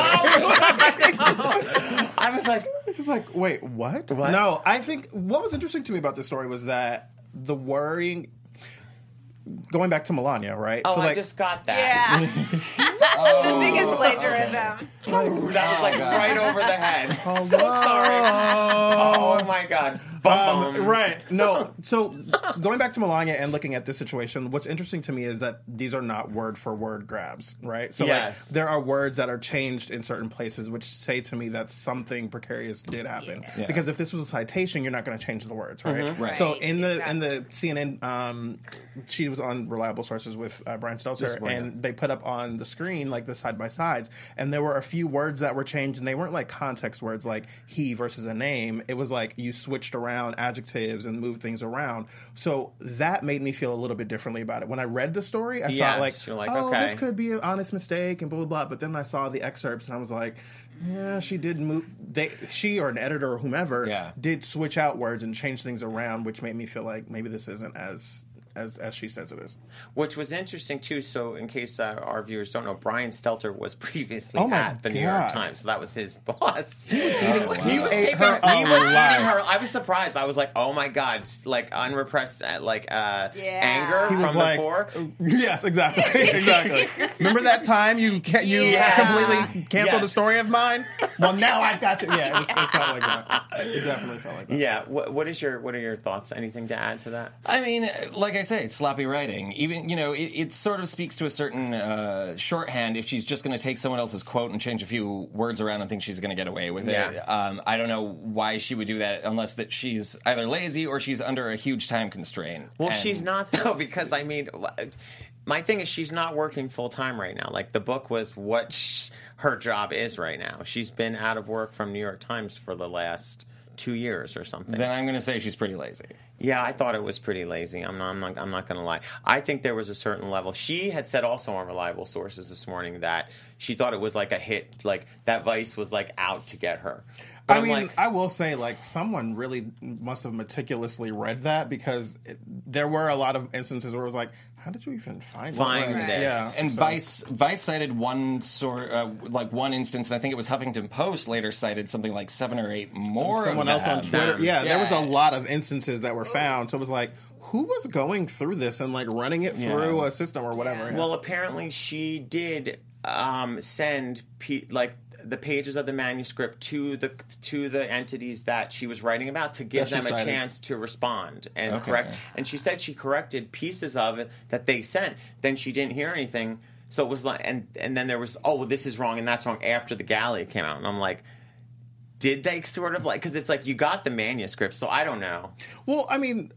[SPEAKER 3] I was like,
[SPEAKER 4] wait, what?
[SPEAKER 3] What?
[SPEAKER 4] No, I think what was interesting to me about this story was that the worrying. Going back to Melania, right?
[SPEAKER 3] oh,
[SPEAKER 4] so,
[SPEAKER 3] I just got that.
[SPEAKER 2] Yeah, biggest plagiarism.
[SPEAKER 3] That was like right over the head.
[SPEAKER 4] Oh,
[SPEAKER 3] So sorry. Oh my God. Bum.
[SPEAKER 4] Right. No. So going back to Melania and looking at this situation, what's interesting to me is that these are not word for word grabs, right? So
[SPEAKER 3] Yes.
[SPEAKER 4] like there are words that are changed in certain places, which say to me that something precarious did happen.
[SPEAKER 5] Yeah.
[SPEAKER 4] Because if this was a citation, you're not going to change the words, right?
[SPEAKER 3] Mm-hmm.
[SPEAKER 5] Right.
[SPEAKER 4] So in the CNN, she was on Reliable Sources with Brian Stelter, and they put up on the screen like the side by sides, and there were a few words that were changed, and they weren't like context words like he versus a name. It was like you switched around adjectives and moved things around. So that made me feel a little bit differently about it. When I read the story, I thought like,
[SPEAKER 3] you're like,
[SPEAKER 4] oh,
[SPEAKER 3] okay.
[SPEAKER 4] this could be an honest mistake and blah, blah, blah. But then I saw the excerpts and I was like, yeah, she did move. She or an editor or whomever did switch out words and change things around, which made me feel like maybe this isn't as she says it is.
[SPEAKER 3] Which was interesting, too. So in case our viewers don't know, Brian Stelter was previously
[SPEAKER 4] Oh my
[SPEAKER 3] at the New York
[SPEAKER 4] God.
[SPEAKER 3] Times. So that was his boss.
[SPEAKER 4] He was
[SPEAKER 3] He was
[SPEAKER 4] ate
[SPEAKER 3] eating
[SPEAKER 4] her alive.
[SPEAKER 3] her. I was surprised. I was like, oh my God, like unrepressed anger
[SPEAKER 4] He was
[SPEAKER 3] from
[SPEAKER 4] like,
[SPEAKER 3] before.
[SPEAKER 4] Yes, exactly, exactly. Remember that time you completely canceled a story of mine? Well, now I got you. Yeah, it felt like that. It definitely felt like that.
[SPEAKER 3] Yeah. What are your thoughts? Anything to add to that?
[SPEAKER 5] I mean, like I say, it's sloppy writing. Even, it sort of speaks to a certain shorthand if she's just going to take someone else's quote and change a few words around and think she's going to get away with it. I don't know why she would do that unless that she's either lazy or she's under a huge time constraint.
[SPEAKER 3] Well, she's not, though, because, I mean, my thing is she's not working full-time right now. Like, the book was what her job is right now. She's been out of work from New York Times for the last 2 years or something.
[SPEAKER 5] Then I'm going to say she's pretty lazy.
[SPEAKER 3] Yeah, I thought it was pretty lazy. I'm not going to lie. I think there was a certain level. She had said also on Reliable Sources this morning that she thought it was like a hit, like that Vice was like out to get her. But
[SPEAKER 4] I mean, I will say, like, someone really must have meticulously read that because there were a lot of instances where it was like, how did you even find
[SPEAKER 3] this?
[SPEAKER 4] Yeah,
[SPEAKER 5] and Vice cited one one instance, and I think it was Huffington Post later cited something like 7 or 8 more.
[SPEAKER 4] Someone
[SPEAKER 5] of
[SPEAKER 4] else on
[SPEAKER 5] them.
[SPEAKER 4] Twitter. Yeah, there was a lot of instances that were found. So it was like, who was going through this and like running it through a system or whatever?
[SPEAKER 3] Well, apparently she did send the pages of the manuscript to the entities that she was writing about to give them a chance to respond and correct. And she said she corrected pieces of it that they sent. Then she didn't hear anything. So it was like, and then there was, oh, well, this is wrong and that's wrong after the galley came out. And I'm like, did they sort of like, because it's like you got the manuscript, so I don't know.
[SPEAKER 4] Well, I mean,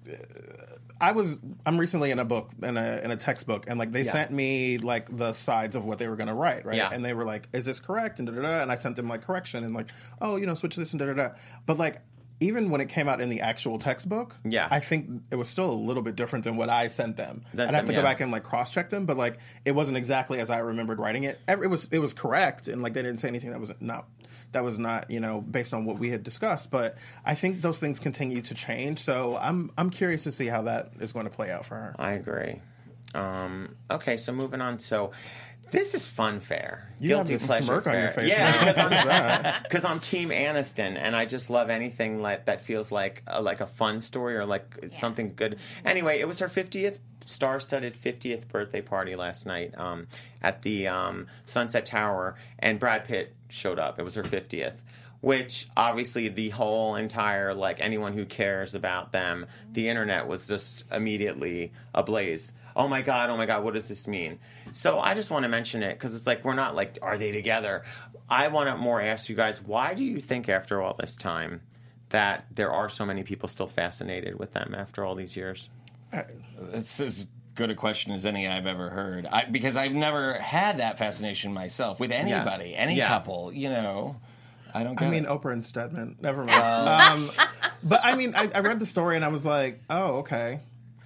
[SPEAKER 4] I'm recently in a book, in a textbook, and like they sent me like the sides of what they were going to write, right?
[SPEAKER 3] Yeah.
[SPEAKER 4] And they were like, is this correct? And da-da-da. And I sent them like correction and like, oh, switch this and da-da-da. But like, even when it came out in the actual textbook, I think it was still a little bit different than what I sent them. I'd have to go back and like cross-check them, but like it wasn't exactly as I remembered writing it. It was correct, and like they didn't say anything that was not based on what we had discussed. But I think those things continue to change, so I'm curious to see how that is going to play out for her.
[SPEAKER 3] I agree. Okay, so moving on. So this is fun fare.
[SPEAKER 4] You
[SPEAKER 3] Guilty
[SPEAKER 4] have this
[SPEAKER 3] pleasure
[SPEAKER 4] smirk
[SPEAKER 3] fare.
[SPEAKER 4] on your face.
[SPEAKER 3] Yeah, because I'm Team Aniston, and I just love anything that feels like a fun story or like something good. Anyway, it was her 50th star-studded 50th birthday party last night at the Sunset Tower, and Brad Pitt showed up. It was her 50th. Which, obviously, the whole entire, like, anyone who cares about them, the internet was just immediately ablaze. Oh my God, what does this mean? So I just want to mention it, because it's like, we're not like, are they together? I want to more ask you guys, why do you think, after all this time, that there are so many people still fascinated with them after all these years?
[SPEAKER 5] It's as good a question as any I've ever heard. Because I've never had that fascination myself with anybody, any couple, I don't get it.
[SPEAKER 4] Oprah and Stedman. Never mind. But I mean, I read the story and I was like, oh, okay.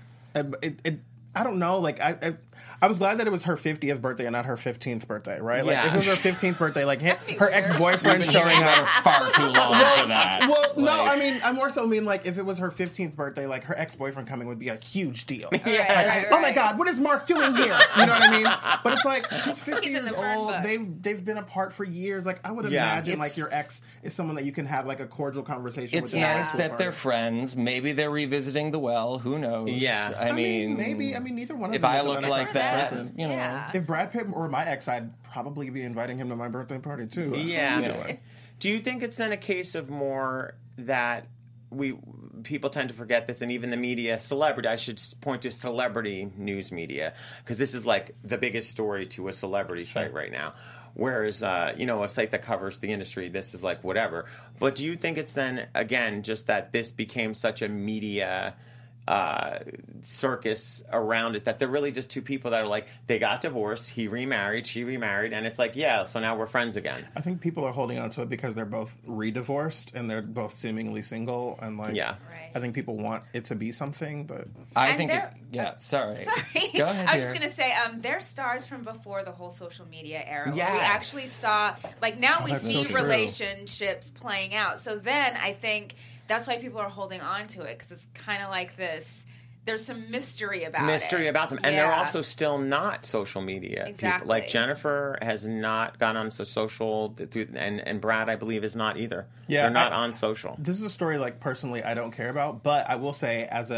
[SPEAKER 4] I don't know. Like, I was glad that it was her 50th birthday and not her 15th birthday, right? Like, if it was her 15th birthday, like, her ex-boyfriend showing up.
[SPEAKER 5] Far too long for that.
[SPEAKER 4] Well, no, I mean, I more so mean, like, if it was her 15th birthday, like, her ex-boyfriend coming would be a huge deal. Oh my God, what is Mark doing here? You know what I mean? But it's like, she's 50 years old. They've been apart for years. Like, I would imagine, like, your ex is someone that you can have, like, a cordial conversation with.
[SPEAKER 5] It's nice that they're friends. Maybe they're revisiting The Well. Who knows?
[SPEAKER 3] Yeah.
[SPEAKER 4] I mean, maybe. I mean, neither one of them.
[SPEAKER 5] If I look like that,
[SPEAKER 4] If Brad Pitt were my ex, I'd probably be inviting him to my birthday party too.
[SPEAKER 3] Anyway. Do you think it's then a case of more that people tend to forget this, and even the media, celebrity, I should point to celebrity news media, because this is like the biggest story to a celebrity site right now. Whereas, a site that covers the industry, this is like whatever. But do you think it's then, again, just that this became such a media circus around it, that they're really just two people that are like, they got divorced, he remarried, she remarried, and it's like, so now we're friends again.
[SPEAKER 4] I think people are holding on to it because they're both re-divorced and they're both seemingly single, and like, I think people want it to be something, but
[SPEAKER 5] I think sorry. Go ahead.
[SPEAKER 2] I was just gonna say, they're stars from before the whole social media era.
[SPEAKER 3] Yes.
[SPEAKER 2] We actually saw, like, now we see relationships playing out. So then I think that's why people are holding on to it, because it's kind of like this. There's some mystery about
[SPEAKER 3] them, and they're also still not social media people. Like Jennifer has not gone on social, and Brad, I believe, is not either. Yeah, they're not on social.
[SPEAKER 4] This is a story, like, personally I don't care about, but I will say, as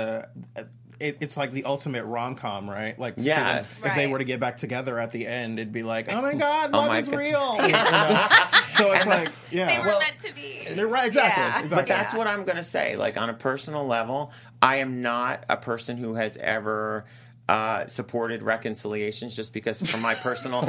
[SPEAKER 4] it's like the ultimate rom-com, right? Like, if they were to get back together at the end, it'd be like, oh my God, love is real. So it's like,
[SPEAKER 2] they were meant to be.
[SPEAKER 4] They're right, exactly.
[SPEAKER 3] But that's what I'm going to say. Like, on a personal level, I am not a person who has ever supported reconciliations, just because from my personal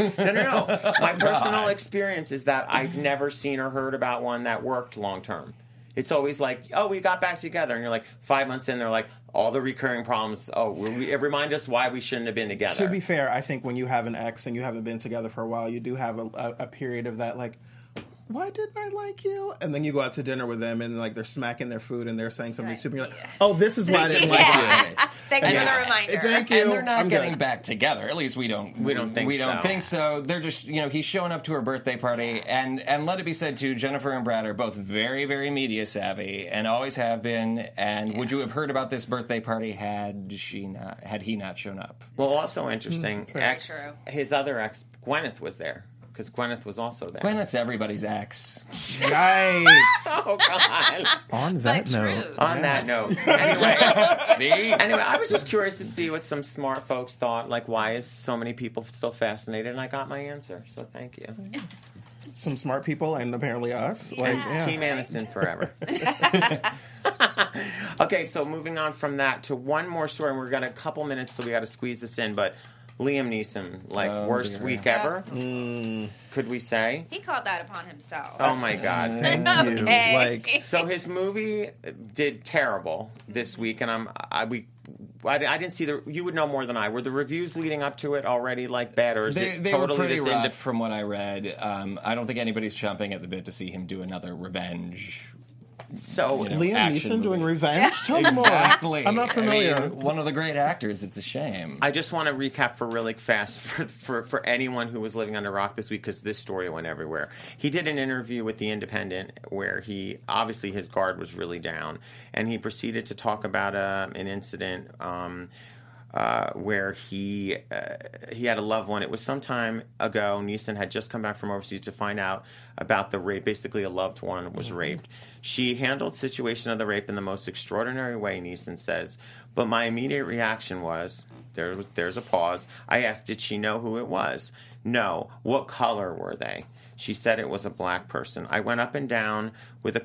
[SPEAKER 3] my personal experience is that I've never seen or heard about one that worked long term. It's always like, oh, we got back together, and you're like 5 months in, they're like, all the recurring problems. Oh, it remind us why we shouldn't have been together.
[SPEAKER 4] To be fair, I think when you have an ex and you haven't been together for a while, you do have a period of that, like, why didn't I like you? And then you go out to dinner with them, and like they're smacking their food and they're saying something stupid. You're like, oh, this is why I didn't like you.
[SPEAKER 2] Thanks for the reminder.
[SPEAKER 4] Thank you.
[SPEAKER 5] And they're not getting back together. At least we don't think so. They're just, he's showing up to her birthday party, and let it be said too, Jennifer and Brad are both very, very media savvy and always have been. And would you have heard about this birthday party had he not shown up?
[SPEAKER 3] Well, also interesting, his other ex, Gwyneth, was there. Because Gwyneth was also there.
[SPEAKER 5] Gwyneth's everybody's ex.
[SPEAKER 4] Yikes.
[SPEAKER 3] Oh, God.
[SPEAKER 4] On that note.
[SPEAKER 3] Anyway, I was just curious to see what some smart folks thought. Like, why is so many people still fascinated? And I got my answer. So thank you.
[SPEAKER 4] some smart people and apparently us. Like,
[SPEAKER 3] Team Aniston forever. Okay, so moving on from that to one more story, and we're got a couple minutes, so we got to squeeze this in, but Liam Neeson, worst week ever, could we say?
[SPEAKER 2] He called that upon himself.
[SPEAKER 3] Oh my God.
[SPEAKER 4] Thank you.
[SPEAKER 2] Okay.
[SPEAKER 3] So his movie did terrible this week, and I didn't see you would know more than I. Were the reviews leading up to it already bad, or is it
[SPEAKER 5] they
[SPEAKER 3] totally
[SPEAKER 5] were pretty
[SPEAKER 3] this
[SPEAKER 5] rough from what I read. I don't think anybody's chomping at the bit to see him do another revenge.
[SPEAKER 3] So
[SPEAKER 4] Liam
[SPEAKER 5] action
[SPEAKER 4] Neeson doing
[SPEAKER 5] movie.
[SPEAKER 4] Revenge? Tell me more.
[SPEAKER 5] Exactly.
[SPEAKER 4] I'm not familiar.
[SPEAKER 5] I mean, one of the great actors. It's a shame.
[SPEAKER 3] I just want to recap for really fast for anyone who was living under a rock this week, because this story went everywhere. He did an interview with The Independent where he obviously his guard was really down, and he proceeded to talk about an incident where he had a loved one. It was some time ago. Neeson had just come back from overseas to find out about the rape. Basically, a loved one was raped. She handled the situation of the rape in the most extraordinary way, Neeson says. But my immediate reaction was, there's a pause. I asked, did she know who it was? No. What color were they? She said it was a black person. I went up and down with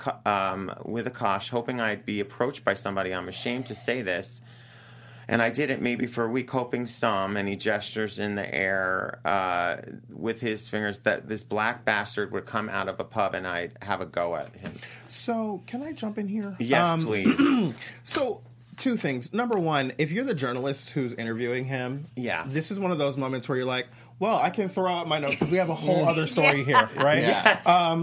[SPEAKER 3] a cosh, hoping I'd be approached by somebody. I'm ashamed to say this. And I did it maybe for a week, hoping some, and he gestures in the air with his fingers that this black bastard would come out of a pub and I'd have a go at him.
[SPEAKER 4] So, can I jump in here?
[SPEAKER 3] Yes, please.
[SPEAKER 4] So, two things. Number one, if you're the journalist who's interviewing him, this is one of those moments where you're like, well, I can throw out my notes because we have a whole other story here, right?
[SPEAKER 3] Yes.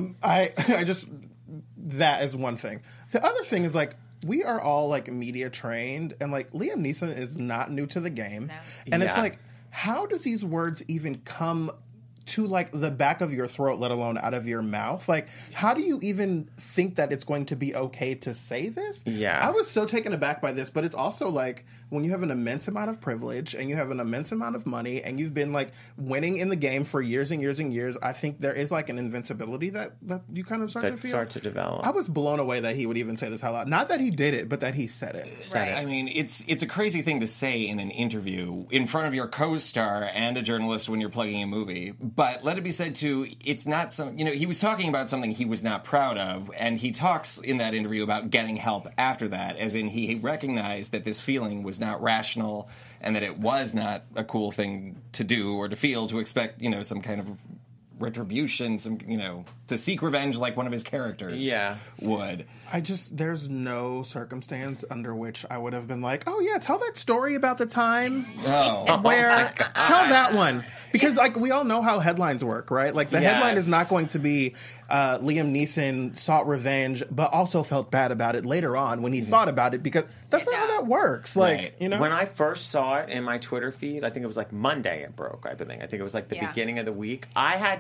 [SPEAKER 4] I just, that is one thing. The other thing is we are all media trained, and Liam Neeson is not new to the game. No. And it's how do these words even come to the back of your throat, let alone out of your mouth? How do you even think that it's going to be okay to say this?
[SPEAKER 3] Yeah.
[SPEAKER 4] I was so taken aback by this, but it's also when you have an immense amount of privilege and you have an immense amount of money and you've been winning in the game for years and years and years, I think there is an invincibility that you kind of start to feel.
[SPEAKER 3] Start to develop.
[SPEAKER 4] I was blown away that he would even say this out loud. Not that he did it, but that he said it.
[SPEAKER 2] Right.
[SPEAKER 5] I mean, it's a crazy thing to say in an interview in front of your co-star and a journalist when you're plugging a movie. But let it be said, too, it's not some... he was talking about something he was not proud of, and he talks in that interview about getting help after that, as in he recognized that this feeling was not rational and that it was not a cool thing to do or to feel, to expect, some kind of retribution, to seek revenge like one of his characters would.
[SPEAKER 4] There's no circumstance under which I would have been oh yeah, tell that story about the time where, tell that one. Because we all know how headlines work, right? The headline is not going to be Liam Neeson sought revenge, but also felt bad about it later on when he thought about it, because that's not how that works.
[SPEAKER 5] Right.
[SPEAKER 3] When I first saw it in my Twitter feed, I think it was Monday it broke, I think it was the beginning of the week. I had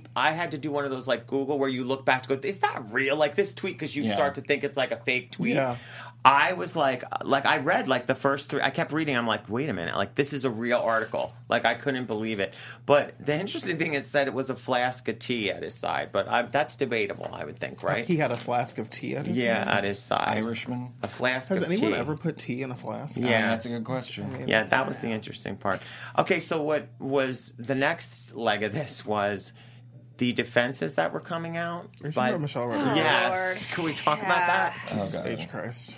[SPEAKER 3] to do one of those Google where you look back to go, is that real? This tweet, because you start to think it's a fake tweet. Yeah. I was I read the first three. I kept reading. I'm wait a minute. This is a real article. I couldn't believe it. But the interesting thing is that it was a flask of tea at his side. But that's debatable, I would think, right?
[SPEAKER 4] He had a flask of tea at his side?
[SPEAKER 3] Yeah, at his side.
[SPEAKER 5] Irishman?
[SPEAKER 3] A flask of tea.
[SPEAKER 4] Has anyone ever put tea in a flask?
[SPEAKER 3] Yeah.
[SPEAKER 5] That's a good question.
[SPEAKER 3] Yeah, that was the interesting part. Okay, so what was the next leg of this was the defenses that were coming out.
[SPEAKER 4] By Michelle Rodriguez.
[SPEAKER 3] Yes. Can we talk about that?
[SPEAKER 4] Oh, God. H. Christ.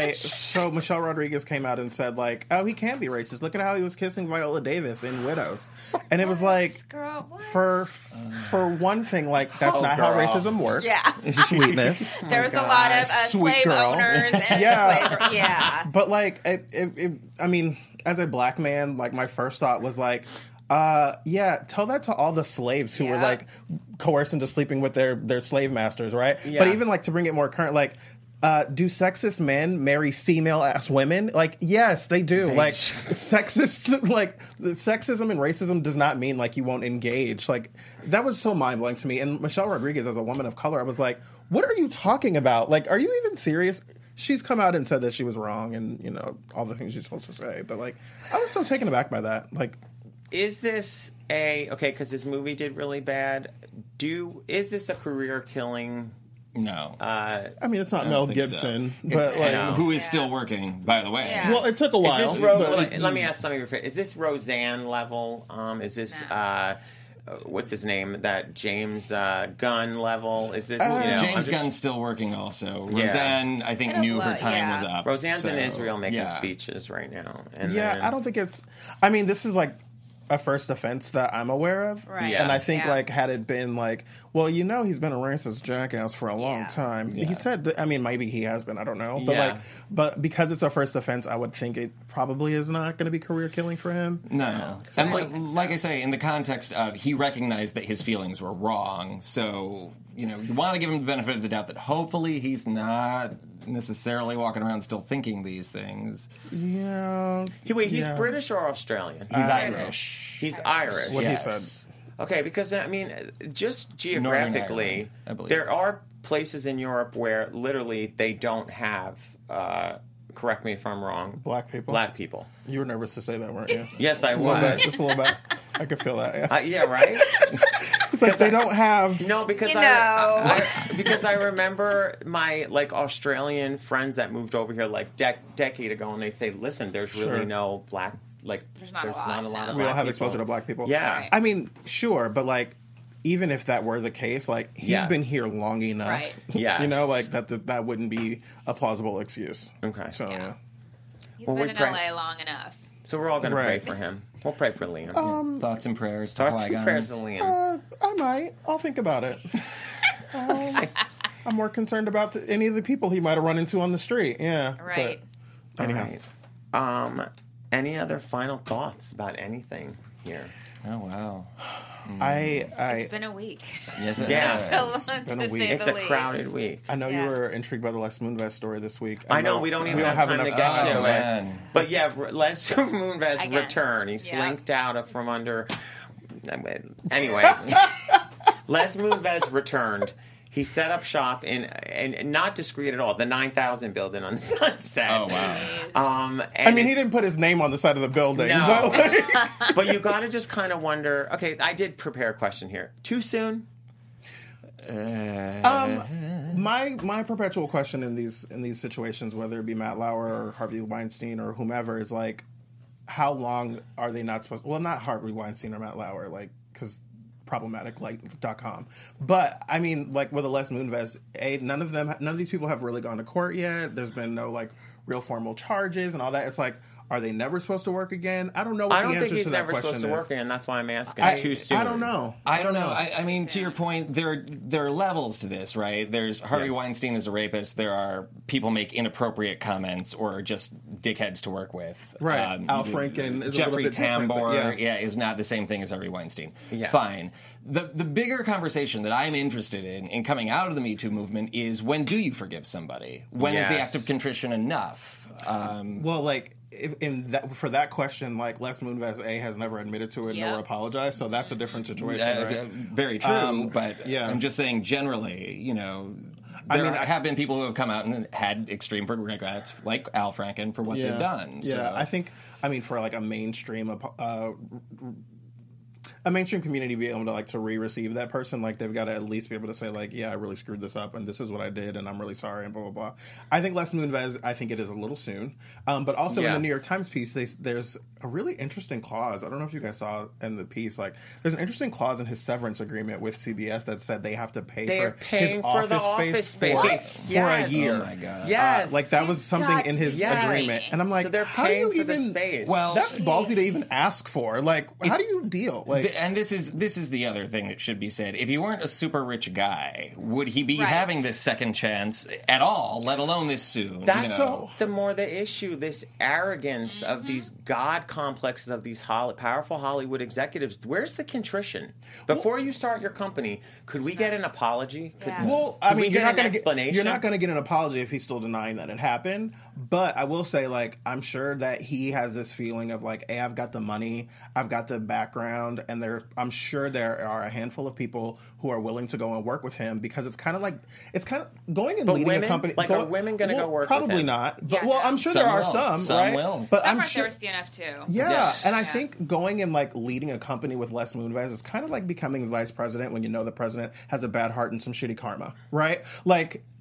[SPEAKER 4] So Michelle Rodriguez came out and said, oh, he can't be racist. Look at how he was kissing Viola Davis in Widows. And it was
[SPEAKER 2] girl,
[SPEAKER 4] for one thing, that's not how racism works.
[SPEAKER 2] Yeah.
[SPEAKER 4] Sweetness.
[SPEAKER 2] There's a lot of slave owners and slave. Yeah.
[SPEAKER 4] But, I mean, as a black man, my first thought was tell that to all the slaves who were coerced into sleeping with their slave masters, right? Yeah. But even to bring it more current, do sexist men marry female ass women? Yes, they do. Sexist, sexism and racism does not mean you won't engage. That was so mind blowing to me. And Michelle Rodriguez, as a woman of color, I was what are you talking about? Are you even serious? She's come out and said that she was wrong and all the things she's supposed to say. But I was so taken aback by that.
[SPEAKER 3] Is this because this movie did really bad, is this a career-killing...
[SPEAKER 5] No.
[SPEAKER 4] I mean, it's not Mel Gibson, so. But
[SPEAKER 5] who is still working, by the way.
[SPEAKER 2] Yeah.
[SPEAKER 4] Well, it took a while.
[SPEAKER 3] Is this let me ask something. Is this Roseanne level? Is this what's his name? That James Gunn level? Is this
[SPEAKER 5] James Gunn's still working also. Roseanne, I think, knew her time was up.
[SPEAKER 3] Roseanne's in Israel making speeches right now. And
[SPEAKER 4] I don't think it's... I mean, this is like a first offense that I'm aware of.
[SPEAKER 2] Right.
[SPEAKER 3] Yeah.
[SPEAKER 4] And I think, like, had it been like, well, you know, he's been a racist jackass for a long time.
[SPEAKER 5] Yeah.
[SPEAKER 4] He said, that, I mean, maybe he has been, I don't know. But, but because it's a first offense, I would think it probably is not going to be career killing for him.
[SPEAKER 5] No. And like I say, in the context of he recognized that his feelings were wrong, so, you know, you want to give him the benefit of the doubt that hopefully he's not necessarily walking around still thinking these things.
[SPEAKER 4] Yeah.
[SPEAKER 3] He's British or Australian?
[SPEAKER 5] He's Irish.
[SPEAKER 3] He's Irish.
[SPEAKER 4] What
[SPEAKER 5] Yes.
[SPEAKER 4] he said.
[SPEAKER 3] Okay, because, I mean, just geographically,
[SPEAKER 5] Ireland, I believe.
[SPEAKER 3] there are places in Europe where literally they don't have, correct me if I'm wrong,
[SPEAKER 4] Black people. You were nervous to say that, weren't you?
[SPEAKER 3] Yes, I
[SPEAKER 4] Just a little bit.
[SPEAKER 3] was.
[SPEAKER 4] Just a little bit. I could feel that, yeah.
[SPEAKER 3] Yeah, right?
[SPEAKER 4] It's like they don't have...
[SPEAKER 3] No, because because I remember my Australian friends that moved over here decade ago, and they'd say, "Listen, there's really no black there's not a lot of
[SPEAKER 4] We
[SPEAKER 3] black
[SPEAKER 4] don't have
[SPEAKER 3] people.
[SPEAKER 4] exposure to black people.
[SPEAKER 3] Yeah. Right.
[SPEAKER 4] I mean, sure, but even if that were the case, he's been here long enough.
[SPEAKER 2] Right.
[SPEAKER 3] Yes.
[SPEAKER 4] You know, that wouldn't be a plausible excuse.
[SPEAKER 3] Okay.
[SPEAKER 4] So
[SPEAKER 2] Yeah. He's
[SPEAKER 3] Well,
[SPEAKER 2] been
[SPEAKER 3] we
[SPEAKER 2] in
[SPEAKER 3] pray-
[SPEAKER 2] LA long enough.
[SPEAKER 3] So we're all going to pray
[SPEAKER 4] Right.
[SPEAKER 3] for him. We'll pray for Liam.
[SPEAKER 5] Thoughts and prayers to
[SPEAKER 3] Thoughts
[SPEAKER 5] Qui-Gon.
[SPEAKER 3] and prayers to Liam.
[SPEAKER 4] I might. I'll think about it. I'm more concerned about any of the people he might have run into on the street. Yeah.
[SPEAKER 2] Right.
[SPEAKER 4] But anyhow.
[SPEAKER 3] All right. Any other final thoughts about anything here?
[SPEAKER 5] Oh, wow.
[SPEAKER 2] It's been a week.
[SPEAKER 5] Yes, it
[SPEAKER 3] Yeah.
[SPEAKER 5] has.
[SPEAKER 2] To
[SPEAKER 4] been a
[SPEAKER 2] say
[SPEAKER 4] week.
[SPEAKER 3] It's
[SPEAKER 2] the
[SPEAKER 3] a
[SPEAKER 2] least.
[SPEAKER 3] crowded week.
[SPEAKER 4] I know
[SPEAKER 2] Yeah.
[SPEAKER 4] you were intrigued by the Les Moonves story this week.
[SPEAKER 3] I know we don't even have time to
[SPEAKER 4] enough
[SPEAKER 3] get to
[SPEAKER 5] Oh,
[SPEAKER 3] it.
[SPEAKER 5] man.
[SPEAKER 3] But yeah, Les Moonves
[SPEAKER 2] Again.
[SPEAKER 3] return. He
[SPEAKER 2] Yeah.
[SPEAKER 3] slinked out from under. Anyway, Les Moonves returned. He set up shop in, and not discreet at all, the 9000 building on Sunset.
[SPEAKER 5] Oh, wow.
[SPEAKER 4] I mean, he didn't put his name on the side of the building.
[SPEAKER 3] No.
[SPEAKER 4] But,
[SPEAKER 3] But you got to just kind of wonder. Okay, I did prepare a question here. Too soon?
[SPEAKER 4] my perpetual question in these situations, whether it be Matt Lauer or Harvey Weinstein or whomever, is how long are they not supposed? Well, not Harvey Weinstein or Matt Lauer, because problematic.com. But I mean, with the Les Moonves, none of these people have really gone to court yet. There's been no real formal charges and all that. It's are they never supposed to work again? I don't know what
[SPEAKER 3] I
[SPEAKER 4] the
[SPEAKER 3] don't
[SPEAKER 4] answer
[SPEAKER 3] think he's
[SPEAKER 4] to that
[SPEAKER 3] never
[SPEAKER 4] question
[SPEAKER 3] supposed to
[SPEAKER 4] is.
[SPEAKER 3] work again. That's why I'm asking. Too soon.
[SPEAKER 4] I don't know.
[SPEAKER 5] I don't know. I mean, to your point, there are levels to this, right? There's Harvey Weinstein is a rapist. There are people make inappropriate comments or just dickheads to work with.
[SPEAKER 4] Right. Al Franken is a
[SPEAKER 5] Jeffrey
[SPEAKER 4] little bit different, but
[SPEAKER 5] Tambor,
[SPEAKER 4] yeah.
[SPEAKER 5] is not the same thing as Harvey Weinstein.
[SPEAKER 3] Yeah.
[SPEAKER 5] Fine. The bigger conversation that I'm interested in coming out of the Me Too movement is, when do you forgive somebody? When is the act of contrition enough?
[SPEAKER 4] For that question, Les Moonves has never admitted to it nor apologized, so that's a different situation, right?
[SPEAKER 5] Very true, but
[SPEAKER 4] yeah.
[SPEAKER 5] I'm just saying generally, there have been people who have come out and had extreme regrets, like Al Franken, for what they've done.
[SPEAKER 4] Yeah,
[SPEAKER 5] So.
[SPEAKER 4] I think, for a mainstream a mainstream community be able to re-receive that person, they've got to at least be able to say yeah, I really screwed this up and this is what I did and I'm really sorry and blah blah blah. I think Les Moonves, I think it is a little soon, but also in the New York Times piece, there's a really interesting clause. I don't know if you guys saw in the piece, there's an interesting clause in his severance agreement with CBS that said they have to pay for his office space for a year.
[SPEAKER 5] Oh my God.
[SPEAKER 3] Yes.
[SPEAKER 4] That was something in his agreement, and I'm
[SPEAKER 3] So they're
[SPEAKER 4] how do you
[SPEAKER 3] paying for the
[SPEAKER 4] even?
[SPEAKER 3] space.
[SPEAKER 5] Well,
[SPEAKER 4] That's ballsy to even ask for. How do you deal?
[SPEAKER 5] And this is the other thing that should be said. If he weren't a super rich guy, would he be having this second chance at all, let alone this soon?
[SPEAKER 3] That's the more the issue, this arrogance of these God complexes of these powerful Hollywood executives. Where's the contrition? Before you start your company, could we get an apology? Could we
[SPEAKER 4] you're not
[SPEAKER 3] get an
[SPEAKER 4] going
[SPEAKER 3] explanation?
[SPEAKER 4] You're not going to get an apology if he's still denying that it happened. But I will say, I'm sure that he has this feeling of hey, I've got the money, I've got the background, and I'm sure there are a handful of people who are willing to go and work with him, because it's kind of going and leading
[SPEAKER 3] women?
[SPEAKER 4] a company.
[SPEAKER 3] Are women going to go work with
[SPEAKER 4] Probably
[SPEAKER 3] him?
[SPEAKER 4] not. But
[SPEAKER 2] Yeah,
[SPEAKER 4] I'm sure
[SPEAKER 5] Some
[SPEAKER 4] there are
[SPEAKER 5] will.
[SPEAKER 4] some, right?
[SPEAKER 5] Will.
[SPEAKER 4] But
[SPEAKER 2] Some
[SPEAKER 4] I'm
[SPEAKER 2] are
[SPEAKER 4] sure.
[SPEAKER 2] thirsty enough too.
[SPEAKER 4] Yeah, and I
[SPEAKER 2] Yeah.
[SPEAKER 4] think going and leading a company with Les Moonves is kind of like becoming the vice president when you know the president has a bad heart and some shitty karma, right?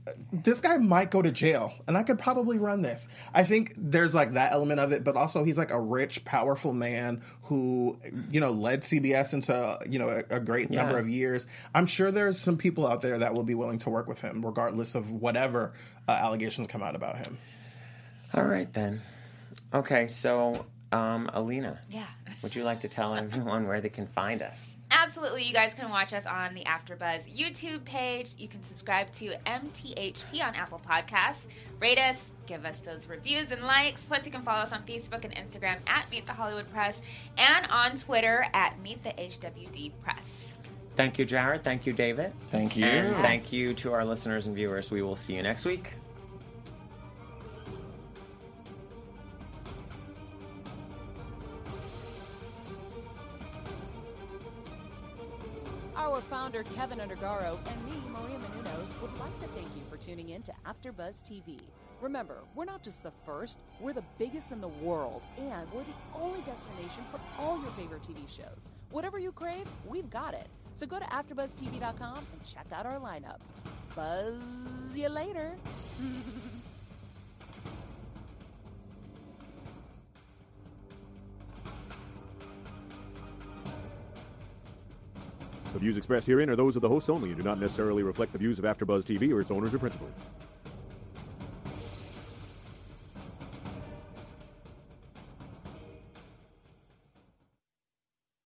[SPEAKER 4] this guy might go to jail, and I could probably run this. I think there's like that element of it, but also he's like a rich, powerful man who, led CBS into, a great number of years. I'm sure there's some people out there that will be willing to work with him, regardless of whatever allegations come out about him.
[SPEAKER 3] All right, then. Okay, so, Alina.
[SPEAKER 2] Yeah.
[SPEAKER 3] Would you like to tell everyone where they can find us?
[SPEAKER 2] Absolutely. You guys can watch us on the AfterBuzz YouTube page. You can subscribe to MTHP on Apple Podcasts. Rate us, give us those reviews and likes. Plus, you can follow us on Facebook and Instagram at Meet the Hollywood Press and on Twitter at Meet the HWD Press.
[SPEAKER 3] Thank you, Jared. Thank you, David.
[SPEAKER 5] Thank you.
[SPEAKER 3] And thank you to our listeners and viewers. We will see you next week.
[SPEAKER 8] Our founder, Kevin Undergaro, and me, Maria Menounos, would like to thank you for tuning in to AfterBuzz TV. Remember, we're not just the first, we're the biggest in the world, and we're the only destination for all your favorite TV shows. Whatever you crave, we've got it. So go to AfterBuzzTV.com and check out our lineup. Buzz you later.
[SPEAKER 9] The views expressed herein are those of the hosts only and do not necessarily reflect the views of AfterBuzz TV or its owners or principals.